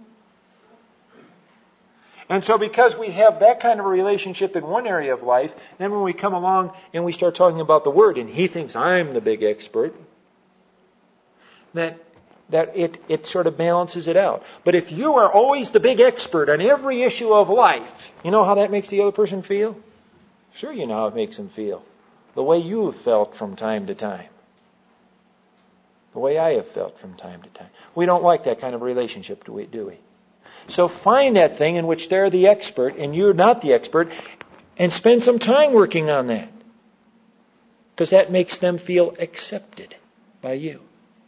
And so because we have that kind of a relationship in one area of life, then when we come along and we start talking about the Word, and he thinks I'm the big expert, that it sort of balances it out. But if you are always the big expert on every issue of life, you know how that makes the other person feel? Sure, you know how it makes them feel. The way you have felt from time to time. The way I have felt from time to time. We don't like that kind of relationship, do we? So find that thing in which they're the expert and you're not the expert, and spend some time working on that. Because that makes them feel accepted by you.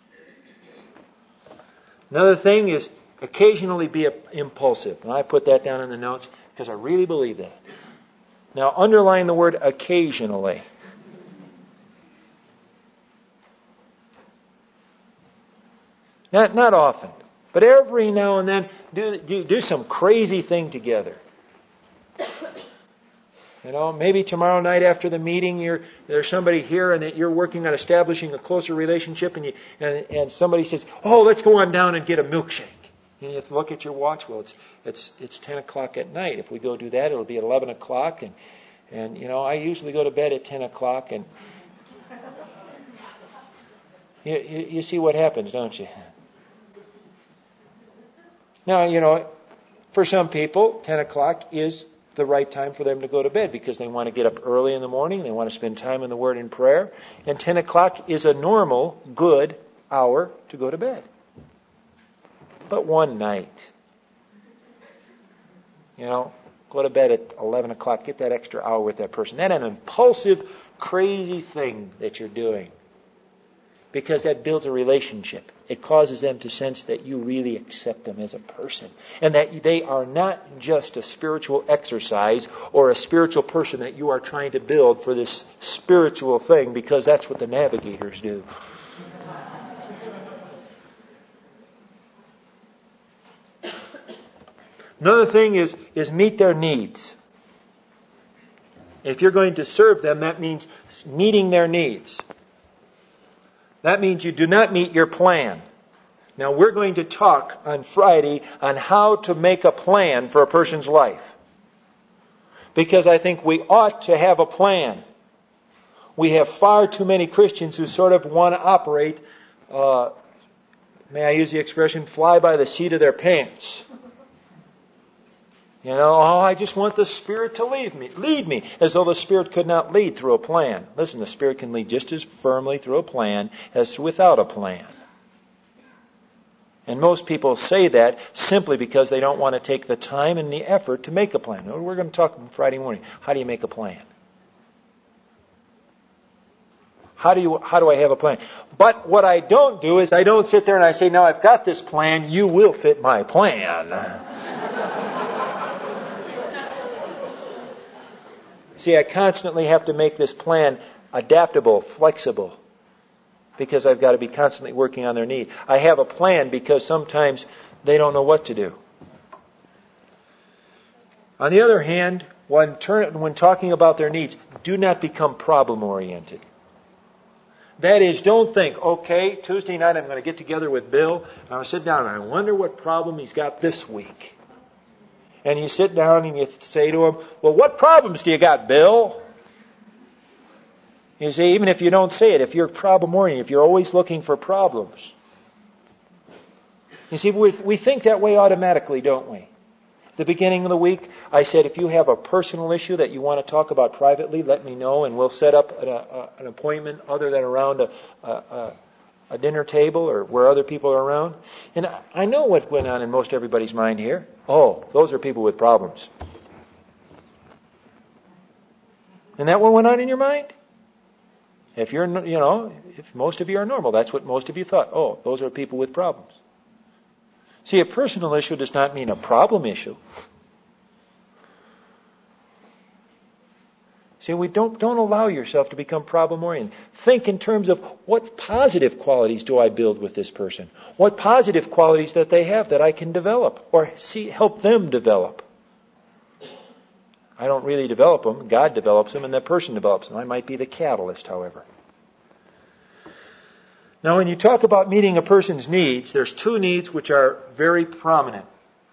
Another thing is occasionally be impulsive. And I put that down in the notes because I really believe that. Now underline the word occasionally. Not often. But every now and then do some crazy thing together. Maybe tomorrow night after the meeting, there's somebody here and that you're working on establishing a closer relationship, and somebody says, "Oh, let's go on down and get a milkshake." And you have to look at your watch. Well, it's 10 o'clock at night. If we go do that, it'll be 11 o'clock, and I usually go to bed at 10 o'clock, and you see what happens, don't you? Now, for some people, 10 o'clock is the right time for them to go to bed because they want to get up early in the morning. They want to spend time in the Word and prayer. And 10 o'clock is a normal, good hour to go to bed. But one night, go to bed at 11 o'clock. Get that extra hour with that person. That's an impulsive, crazy thing that you're doing. Because that builds a relationship. It causes them to sense that you really accept them as a person. And that they are not just a spiritual exercise or a spiritual person that you are trying to build for this spiritual thing, because that's what the navigators do. Another thing is meet their needs. If you're going to serve them, that means meeting their needs. That means you do not meet your plan. Now, we're going to talk on Friday on how to make a plan for a person's life. Because I think we ought to have a plan. We have far too many Christians who sort of want to operate, may I use the expression, fly by the seat of their pants. You know, I just want the Spirit to lead me, as though the Spirit could not lead through a plan. Listen, the Spirit can lead just as firmly through a plan as without a plan. And most people say that simply because they don't want to take the time and the effort to make a plan. We're going to talk on Friday morning. How do you make a plan? How do I have a plan? But what I don't do is I don't sit there and I say, now I've got this plan, you will fit my plan. See, I constantly have to make this plan adaptable, flexible, because I've got to be constantly working on their need. I have a plan because sometimes they don't know what to do. On the other hand, when talking about their needs, do not become problem-oriented. That is, don't think, okay, Tuesday night I'm going to get together with Bill, and I'm going to sit down and I wonder what problem he's got this week. And you sit down and you say to him, well, what problems do you got, Bill? You see, even if you don't say it, if you're problem-oriented, if you're always looking for problems. You see, we think that way automatically, don't we? At the beginning of the week, I said, if you have a personal issue that you want to talk about privately, let me know, and we'll set up an appointment other than around a dinner table or where other people are around. And I know what went on in most everybody's mind here. Oh, those are people with problems. Isn't that what went on in your mind? If if most of you are normal, that's what most of you thought. Oh, those are people with problems. See, a personal issue does not mean a problem issue. See, we don't allow yourself to become problem-oriented. Think in terms of what positive qualities do I build with this person? What positive qualities that they have that I can develop or help them develop? I don't really develop them. God develops them and that person develops them. I might be the catalyst, however. Now, when you talk about meeting a person's needs, there's two needs which are very prominent.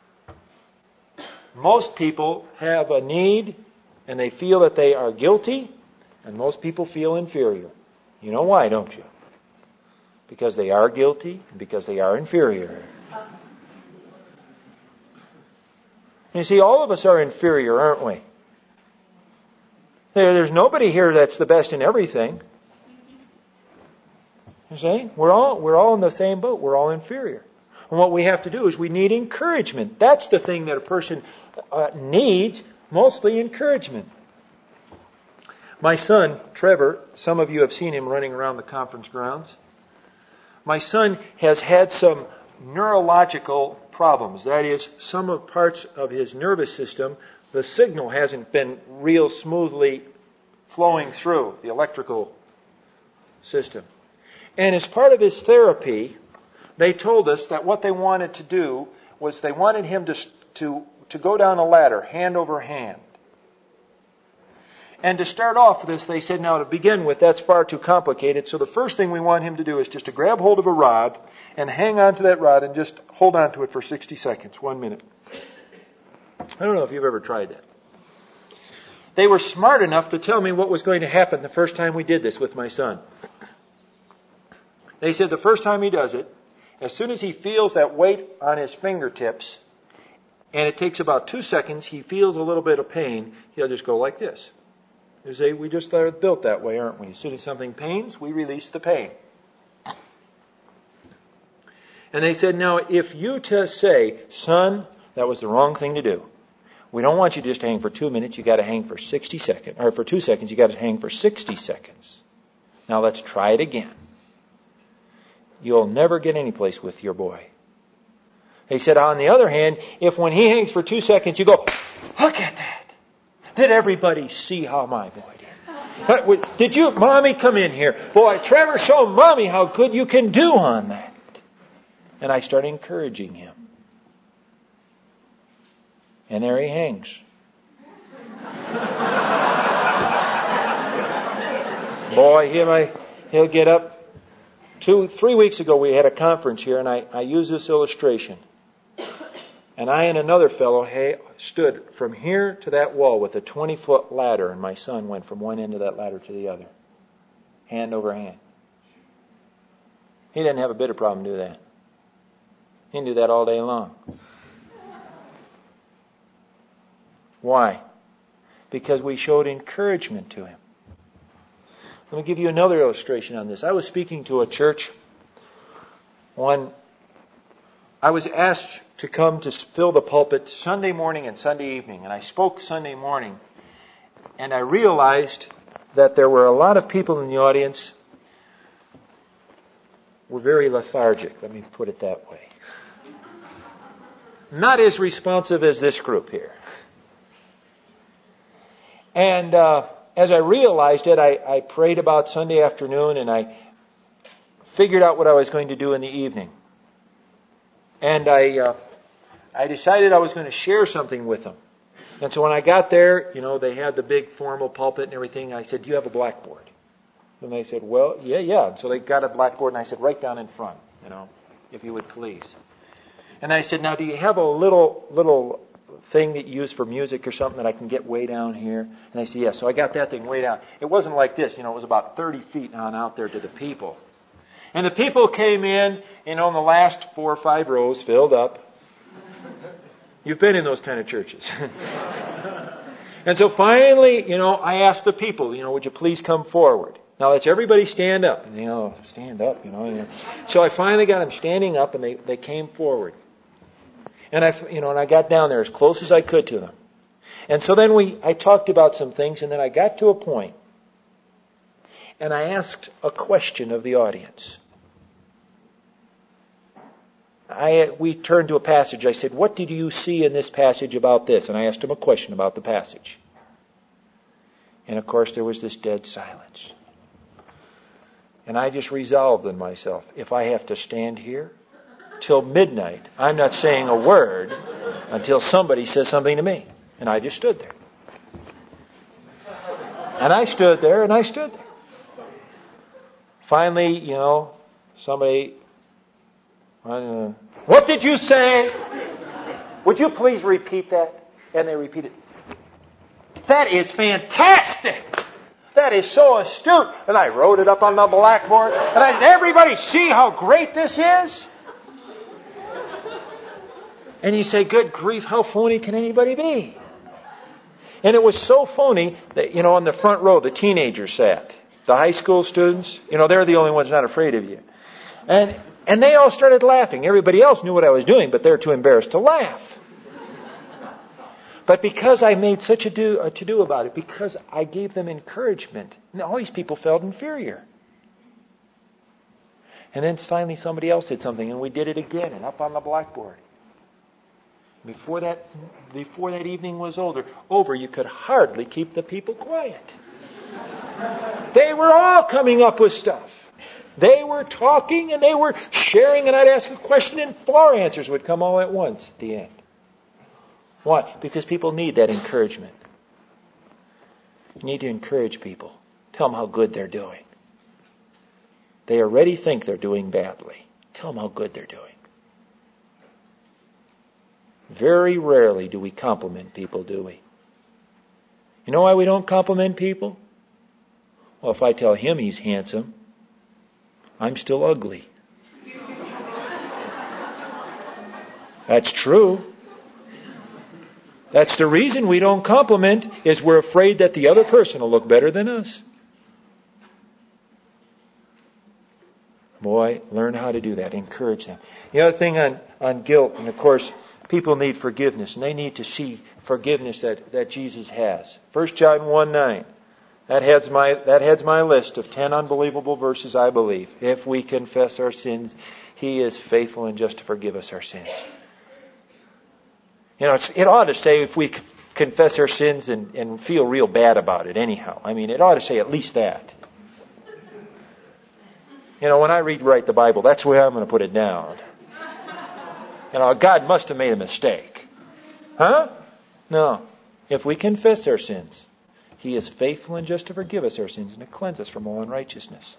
Most people have a need and they feel that they are guilty, and most people feel inferior. You know why, don't you? Because they are guilty and because they are inferior. You see, all of us are inferior, aren't we? There's nobody here that's the best in everything. You see? We're all in the same boat. We're all inferior. And what we have to do is we need encouragement. That's the thing that a person needs, mostly encouragement. My son, Trevor, some of you have seen him running around the conference grounds. My son has had some neurological problems. That is, some of parts of his nervous system, the signal hasn't been real smoothly flowing through the electrical system. And as part of his therapy, they told us that what they wanted to do was they wanted him to go down a ladder, hand over hand. And to start off this, they said, now to begin with, that's far too complicated. So the first thing we want him to do is just to grab hold of a rod and hang on to that rod and just hold on to it for 60 seconds, 1 minute. I don't know if you've ever tried that. They were smart enough to tell me what was going to happen the first time we did this with my son. They said the first time he does it, as soon as he feels that weight on his fingertips, and it takes about 2 seconds, he feels a little bit of pain, he'll just go like this. You see, we just are built that way, aren't we? As soon as something pains, we release the pain. And they said, now, if you just say, son, that was the wrong thing to do. We don't want you just to hang for 2 minutes. You got to hang for 60 seconds. Or for 2 seconds, you got to hang for 60 seconds. Now let's try it again. you'll never get any place with your boy. He said, on the other hand, if when he hangs for 2 seconds, you go, look at that. Did everybody see how my boy did? Did you, Mommy, come in here. Boy, Trevor, show Mommy how good you can do on that. And I start encouraging him. And there he hangs. Boy, he'll get up. 3 weeks ago we had a conference here and I used this illustration. And I and another fellow stood from here to that wall with a 20-foot ladder, and my son went from one end of that ladder to the other. Hand over hand. He didn't have a bit of problem doing that. He can do that all day long. Why? Because we showed encouragement to him. Let me give you another illustration on this. I was speaking to a church when I was asked to come to fill the pulpit Sunday morning and Sunday evening. And I spoke Sunday morning. And I realized that there were a lot of people in the audience who were very lethargic. Let me put it that way. Not as responsive as this group here. And as I realized it, I prayed about Sunday afternoon and I figured out what I was going to do in the evening. And I decided I was going to share something with them. And so when I got there, they had the big formal pulpit and everything. I said, do you have a blackboard? And they said, well, yeah. And so they got a blackboard and I said, right down in front, if you would please. And I said, now do you have a little thing that you use for music or something that I can get way down here? And they said, yeah. So I got that thing way down. It wasn't like this, it was about 30 feet on out there to the people. And the people came in, in the last 4 or 5 rows filled up. You've been in those kind of churches. And so finally, I asked the people, would you please come forward? Now let's everybody stand up. And stand up, So I finally got them standing up and they came forward. And I got down there as close as I could to them. And so then I talked about some things and then I got to a point and I asked a question of the audience. We turned to a passage. I said, what did you see in this passage about this? And I asked him a question about the passage. And of course there was this dead silence. And I just resolved in myself, if I have to stand here till midnight, I'm not saying a word until somebody says something to me. And I just stood there. And I stood there and I stood there. Finally, somebody, what did you say? Would you please repeat that? And they repeated, that is fantastic. That is so astute. And I wrote it up on the blackboard. And I said, everybody see how great this is? And you say, good grief, how phony can anybody be? And it was so phony that, on the front row, the teenagers sat. The high school students, they're the only ones not afraid of you. And they all started laughing. Everybody else knew what I was doing, but they're too embarrassed to laugh. But because I made such a to-do about it, because I gave them encouragement, all these people felt inferior. And then finally somebody else did something, and we did it again, and up on the blackboard. Before that evening was over, you could hardly keep the people quiet. They were all coming up with stuff. They were talking and they were sharing, and I'd ask a question and 4 answers would come all at once at the end. Why? Because people need that encouragement. You need to encourage people. Tell them how good they're doing. They already think they're doing badly. Tell them how good they're doing. Very rarely do we compliment people, do we? You know why we don't compliment people? Well, if I tell him he's handsome, I'm still ugly. That's true. That's the reason we don't compliment, is we're afraid that the other person will look better than us. Boy, learn how to do that. Encourage them. The other thing on guilt, and of course, people need forgiveness, and they need to see forgiveness that Jesus has. 1 John 1:9. That heads my list of 10 unbelievable verses I believe. If we confess our sins, He is faithful and just to forgive us our sins. You know, it ought to say if we confess our sins and feel real bad about it anyhow. I mean, it ought to say at least that. You know, when I write the Bible, that's where I'm going to put it down. You know, God must have made a mistake. Huh? No. If we confess our sins, He is faithful and just to forgive us our sins and to cleanse us from all unrighteousness.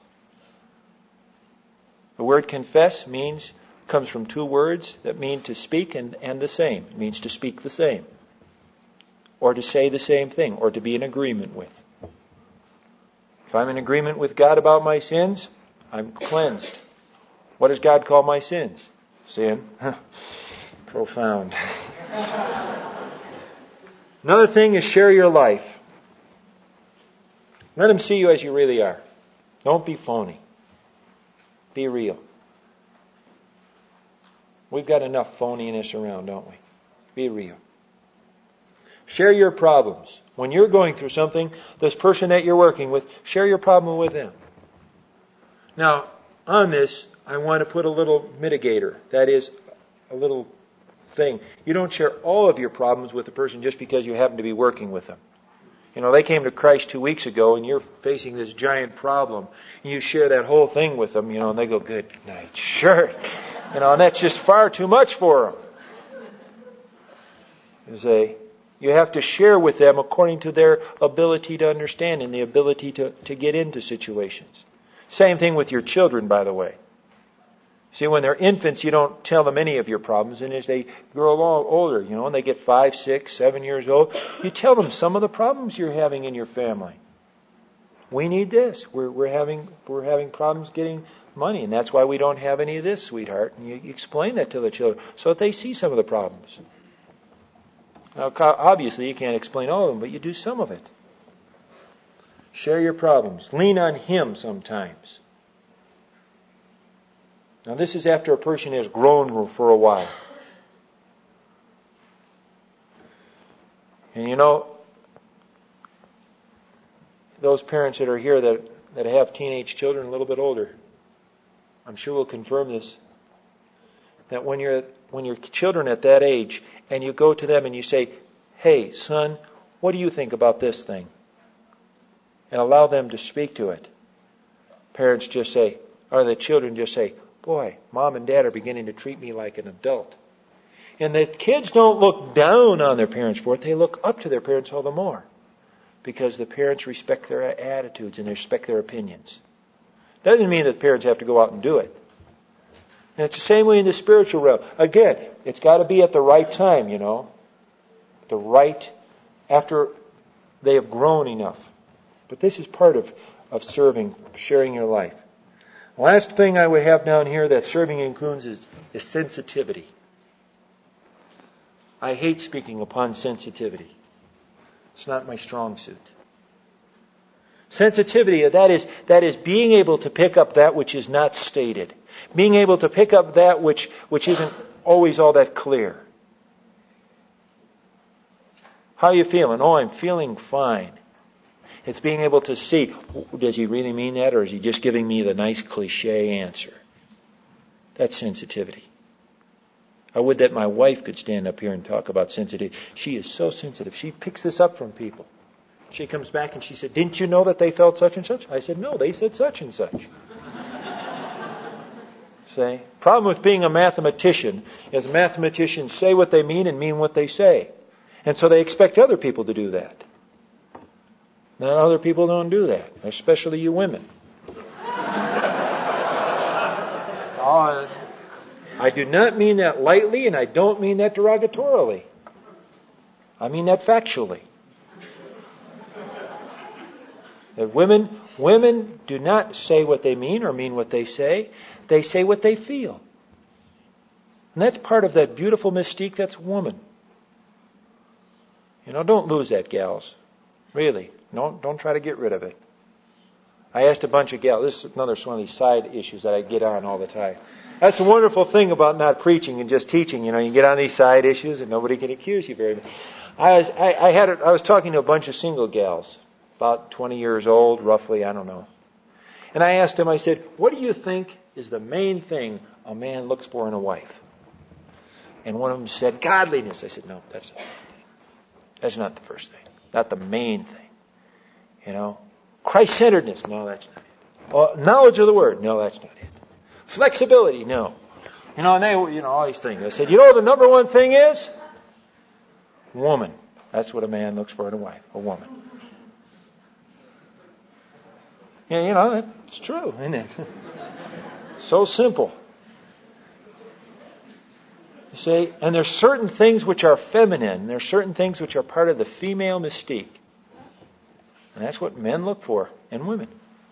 The word confess comes from two words that mean to speak and the same. It means to speak the same. Or to say the same thing. Or to be in agreement with. If I'm in agreement with God about my sins, I'm cleansed. What does God call my sins? Sin. Profound. Another thing is share your life. Let Him see you as you really are. Don't be phony. Be real. We've got enough phoniness around, don't we? Be real. Share your problems. When you're going through something, this person that you're working with, share your problem with them. Now, on this, I want to put a little mitigator. That is, a little thing. You don't share all of your problems with the person just because you happen to be working with them. You know, they came to Christ 2 weeks ago and you're facing this giant problem. And you share that whole thing with them, and they go, good night. Sure. And that's just far too much for them. You have to share with them according to their ability to understand and the ability to get into situations. Same thing with your children, by the way. See, when they're infants, you don't tell them any of your problems. And as they grow older, and they get 5, 6, 7 years old, you tell them some of the problems you're having in your family. We need this. We're having problems getting money, and that's why we don't have any of this, sweetheart. And you explain that to the children so that they see some of the problems. Now, obviously, you can't explain all of them, but you do some of it. Share your problems. Lean on Him sometimes. Now, this is after a person has grown for a while. And those parents that are here that have teenage children a little bit older, I'm sure will confirm this, that when your children at that age and you go to them and you say, hey, son, what do you think about this thing? And allow them to speak to it. Parents just say, or the children just say, boy, mom and dad are beginning to treat me like an adult. And the kids don't look down on their parents for it. They look up to their parents all the more. Because the parents respect their attitudes and they respect their opinions. Doesn't mean that parents have to go out and do it. And it's the same way in the spiritual realm. Again, it's got to be at the right time, after they have grown enough. But this is part of serving, sharing your life. Last thing I would have down here that serving includes is sensitivity. I hate speaking upon sensitivity. It's not my strong suit. Sensitivity, that is being able to pick up that which is not stated. Being able to pick up that which isn't always all that clear. How are you feeling? Oh, I'm feeling fine. It's being able to see, does he really mean that, or is he just giving me the nice cliche answer? That's sensitivity. I would that my wife could stand up here and talk about sensitivity. She is so sensitive. She picks this up from people. She comes back and she said, didn't you know that they felt such and such? I said, no, they said such and such. See? Problem with being a mathematician is mathematicians say what they mean and mean what they say. And so they expect other people to do that. Now, other people don't do that, especially you women. I do not mean that lightly, and I don't mean that derogatorily. I mean that factually. That women do not say what they mean or mean what they say. They say what they feel. And that's part of that beautiful mystique that's woman. Don't lose that, gals. Really. Don't try to get rid of it. I asked a bunch of gals. This is another one of these side issues that I get on all the time. That's the wonderful thing about not preaching and just teaching. You get on these side issues and nobody can accuse you very much. I was talking to a bunch of single gals, about 20 years old, roughly, I don't know. And I asked him, I said, what do you think is the main thing a man looks for in a wife? And one of them said, godliness. I said, no, that's not the main thing. That's not the first thing. Not the main thing. You know, Christ-centeredness. No, that's not it. Knowledge of the Word. No, that's not it. Flexibility. No. You know, and they, all these things. I said, the number one thing is? Woman. That's what a man looks for in a wife. A woman. Yeah, it's true, isn't it? So simple. You see, and there's certain things which are feminine. There's certain things which are part of the female mystique. And that's what men look for in women.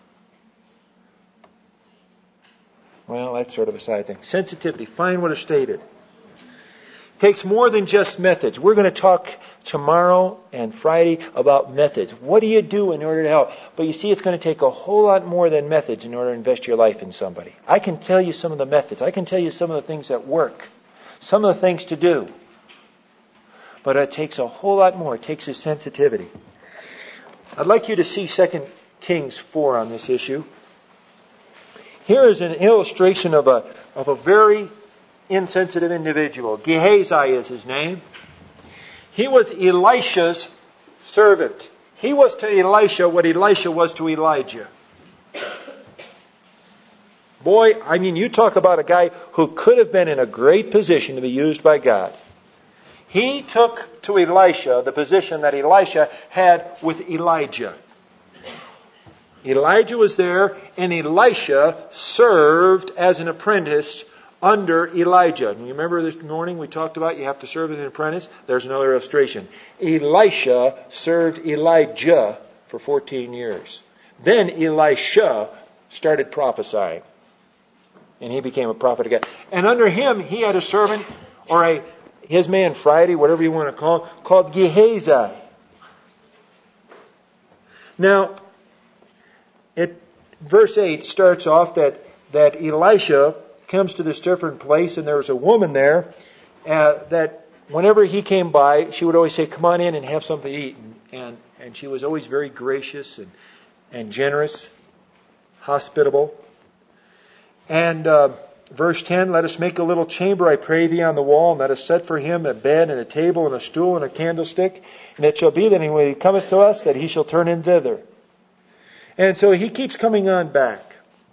Well, that's sort of a side thing. Sensitivity. Find what is stated. Takes more than just methods. We're going to talk tomorrow and Friday about methods. What do you do in order to help? But you see, it's going to take a whole lot more than methods in order to invest your life in somebody. I can tell you some of the methods. I can tell you some of the things that work. Some of the things to do. But it takes a whole lot more. It takes a sensitivity. I'd like you to see 2 Kings 4 on this issue. Here is an illustration of a very insensitive individual. Gehazi is his name. He was Elisha's servant. He was to Elisha what Elisha was to Elijah. Boy, you talk about a guy who could have been in a great position to be used by God. He took to Elisha the position that Elisha had with Elijah. Elijah was there, and Elisha served as an apprentice under Elijah. And you remember this morning we talked about you have to serve as an apprentice? There's another illustration. Elisha served Elijah for 14 years. Then Elisha started prophesying. And he became a prophet again. And under him, he had a servant, or his man Friday, whatever you want to call him, called Gehazi. Now, verse 8 starts off that Elisha comes to this different place, and there was a woman there that whenever he came by, she would always say, come on in and have something to eat. And she was always very gracious and generous, hospitable. And verse 10, let us make a little chamber, I pray thee, on the wall, and let us set for him a bed and a table and a stool and a candlestick. And it shall be that when he cometh to us, that he shall turn in thither. And so he keeps coming on back.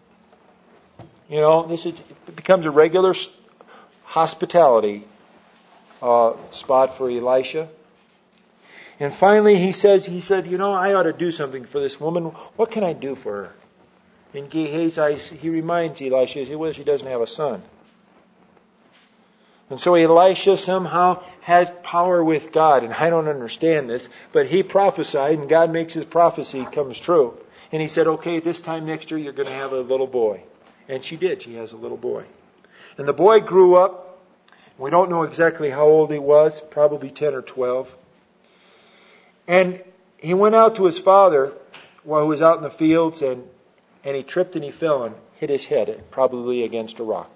It becomes a regular hospitality spot for Elisha. And finally he said, I ought to do something for this woman. What can I do for her? And Gehazi, he reminds Elisha, she doesn't have a son. And so Elisha somehow has power with God. And I don't understand this, but he prophesied, and God makes his prophecy comes true. And he said, okay, this time next year you're going to have a little boy. And she did. She has a little boy. And the boy grew up. We don't know exactly how old he was, probably 10 or 12. And he went out to his father while he was out in the fields, and he tripped and he fell and hit his head, probably against a rock.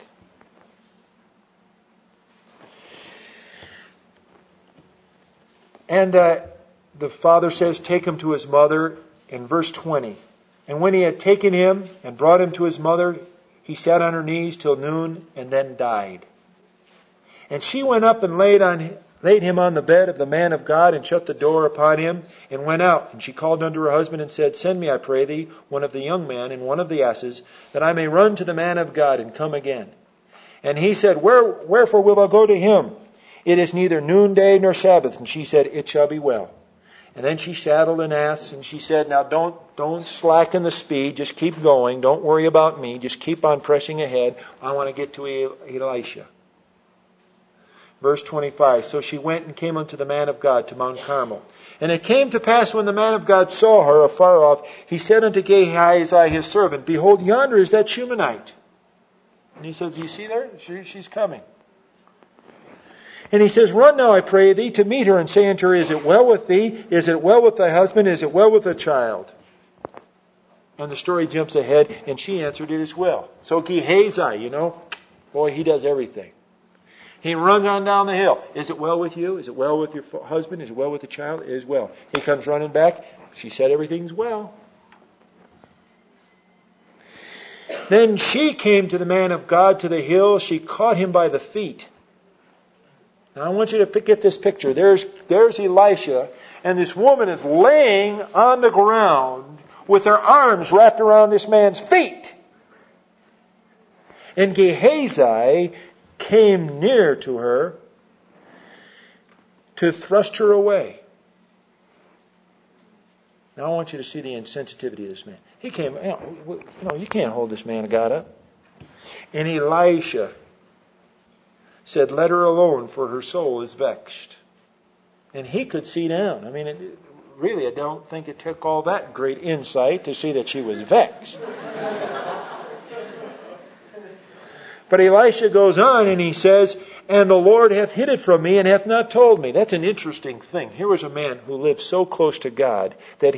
And the father says, take him to his mother, in verse 20. And when he had taken him and brought him to his mother, he sat on her knees till noon and then died. And she went up and laid him on the bed of the man of God and shut the door upon him and went out. And she called unto her husband and said, send me, I pray thee, one of the young men and one of the asses, that I may run to the man of God and come again. And he said, wherefore will I go to him? It is neither noonday nor Sabbath. And she said, it shall be well. And then she saddled an ass, and she said, now don't slacken the speed, just keep going, don't worry about me, just keep on pressing ahead, I want to get to Elisha. Verse 25, so she went and came unto the man of God to Mount Carmel. And it came to pass when the man of God saw her afar off, he said unto Gehazi his servant, behold, yonder is that Shunammite. And he says, you see there? She's coming. And he says, run now, I pray thee, to meet her, and say unto her, is it well with thee? Is it well with thy husband? Is it well with the child? And the story jumps ahead, and she answered, it is well. So Gehazi, boy, he does everything. He runs on down the hill. Is it well with you? Is it well with your husband? Is it well with the child? It is well. He comes running back. She said everything's well. Then she came to the man of God to the hill. She caught him by the feet. Now I want you to get this picture. There's Elisha, and this woman is laying on the ground with her arms wrapped around this man's feet. And Gehazi came near to her to thrust her away. Now I want you to see the insensitivity of this man. He came, you can't hold this man of God up. And Elisha said, let her alone, for her soul is vexed. And he could see down. I mean, I don't think it took all that great insight to see that she was vexed. But Elisha goes on and he says, and the Lord hath hid it from me and hath not told me. That's an interesting thing. Here was a man who lived so close to God that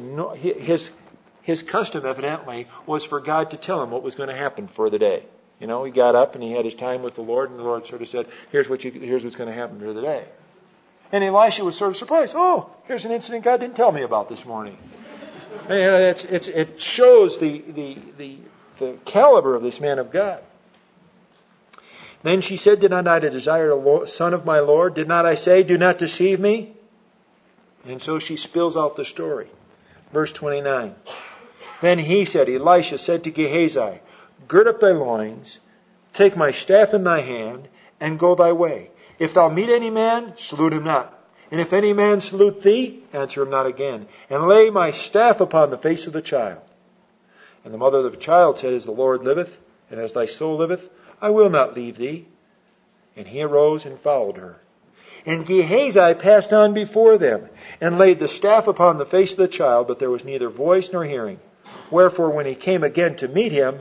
his custom evidently was for God to tell him what was going to happen for the day. He got up and he had his time with the Lord, and the Lord sort of said, here's what's going to happen for the day. And Elisha was sort of surprised. Oh, here's an incident God didn't tell me about this morning. It shows the caliber of this man of God. Then she said, did not I desire the son of my Lord? Did not I say, do not deceive me? And so she spills out the story. Verse 29. Then Elisha said to Gehazi, gird up thy loins, take my staff in thy hand, and go thy way. If thou meet any man, salute him not. And if any man salute thee, answer him not again. And lay my staff upon the face of the child. And the mother of the child said, as the Lord liveth, and as thy soul liveth, I will not leave thee. And he arose and followed her. And Gehazi passed on before them, and laid the staff upon the face of the child, but there was neither voice nor hearing. Wherefore when he came again to meet him,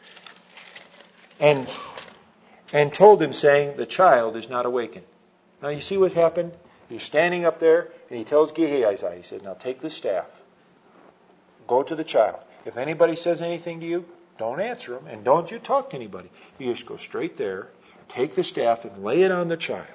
and told him, saying, the child is not awakened. Now you see what happened? He's standing up there, and he tells Gehazi, he says, now take the staff, go to the child. If anybody says anything to you, don't answer them, and don't you talk to anybody. You just go straight there, take the staff, and lay it on the child.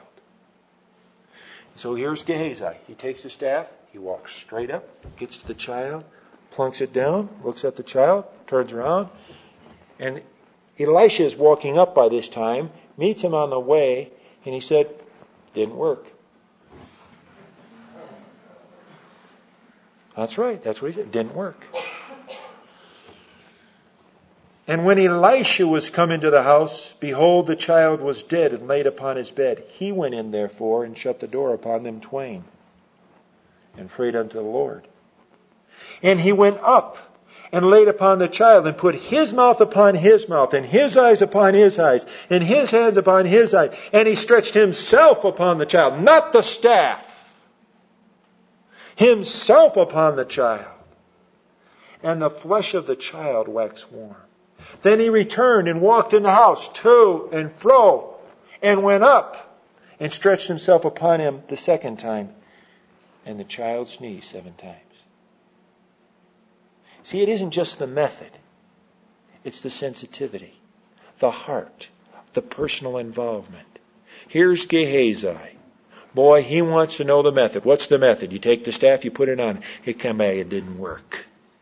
So here's Gehazi. He takes the staff, he walks straight up, gets to the child, plunks it down, looks at the child, turns around, and Elisha is walking up by this time, meets him on the way, and he said, didn't work. That's right, that's what he said, didn't work. And when Elisha was come into the house, behold, the child was dead and laid upon his bed. He went in therefore and shut the door upon them twain and prayed unto the Lord. And he went up and laid upon the child and put his mouth upon his mouth and his eyes upon his eyes and his hands upon his eyes. And he stretched himself upon the child, not the staff, himself upon the child. And the flesh of the child waxed warm. Then he returned and walked in the house to and fro and went up and stretched himself upon him the second time. And the child sneezed 7 times. See, it isn't just the method. It's the sensitivity, the heart, the personal involvement. Here's Gehazi. Boy, he wants to know the method. What's the method? You take the staff, you put it on. It came back, it didn't work.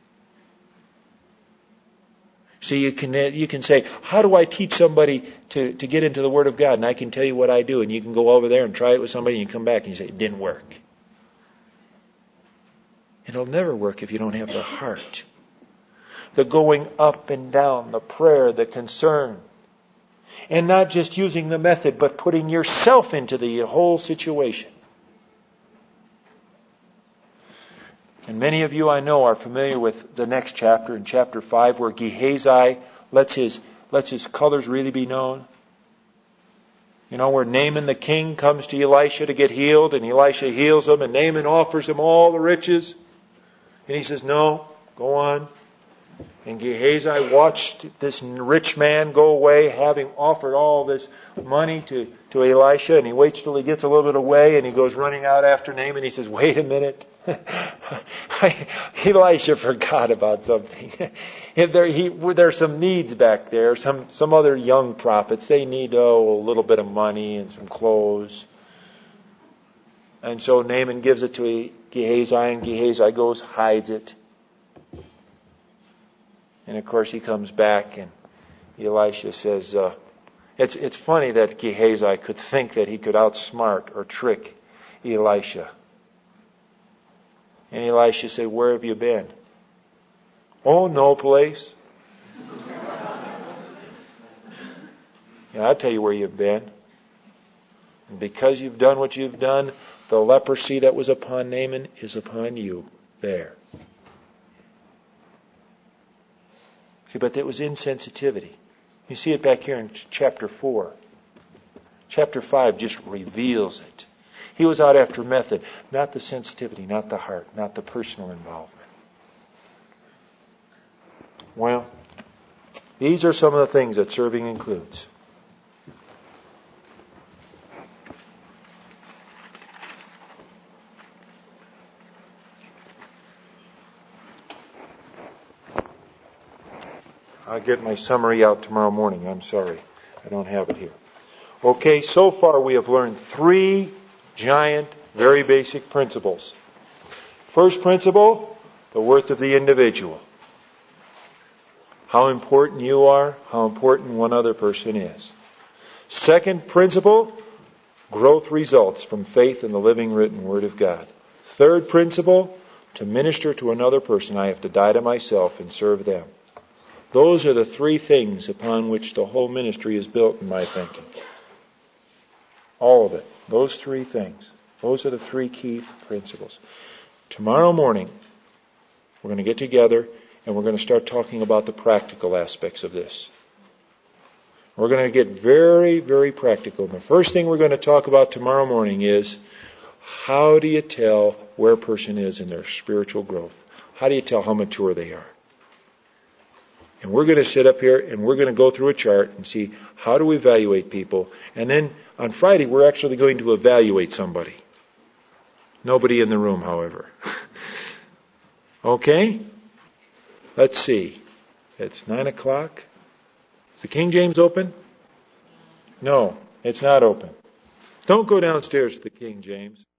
See, you can say, how do I teach somebody to get into the Word of God? And I can tell you what I do. And you can go over there and try it with somebody and you come back and you say, it didn't work. It'll never work if you don't have the heart. The going up and down, the prayer, the concern. And not just using the method, but putting yourself into the whole situation. And many of you I know are familiar with the next chapter, in chapter 5, where Gehazi lets his colors really be known. You know, where Naaman the king comes to Elisha to get healed, and Elisha heals him, and Naaman offers him all the riches. And he says, no, go on. And Gehazi watched this rich man go away, having offered all this money to to Elisha, and he waits till he gets a little bit away, and he goes running out after Naaman. He says, "Wait a minute." Elisha forgot about something. There's some needs back there. Some other young prophets, they need a little bit of money and some clothes. And so Naaman gives it to Gehazi, and Gehazi goes, hides it. And of course he comes back, and Elisha says, it's funny that Gehazi could think that he could outsmart or trick Elisha. And Elisha said, "Where have you been?" "Oh, no place." "And I'll tell you where you've been. And because you've done what you've done, the leprosy that was upon Naaman is upon you." There. See, but it was insensitivity. You see it back here in chapter 4. Chapter 5 just reveals it. He was out after method, not the sensitivity, not the heart, not the personal involvement. Well, these are some of the things that serving includes. I'll get my summary out tomorrow morning. I'm sorry. I don't have it here. Okay, so far we have learned 3 giant, very basic principles. First principle, the worth of the individual. How important you are, how important one other person is. Second principle, growth results from faith in the living written Word of God. Third principle, to minister to another person, I have to die to myself and serve them. Those are the 3 things upon which the whole ministry is built in my thinking. All of it. Those 3 things. Those are the 3 key principles. Tomorrow morning, we're going to get together and we're going to start talking about the practical aspects of this. We're going to get very, very practical. And the first thing we're going to talk about tomorrow morning is, how do you tell where a person is in their spiritual growth? How do you tell how mature they are? And we're going to sit up here and we're going to go through a chart and see, how do we evaluate people? And then on Friday, we're actually going to evaluate somebody. Nobody in the room, however. Okay? Let's see. It's 9 o'clock. Is the King James open? No, it's not open. Don't go downstairs to the King James.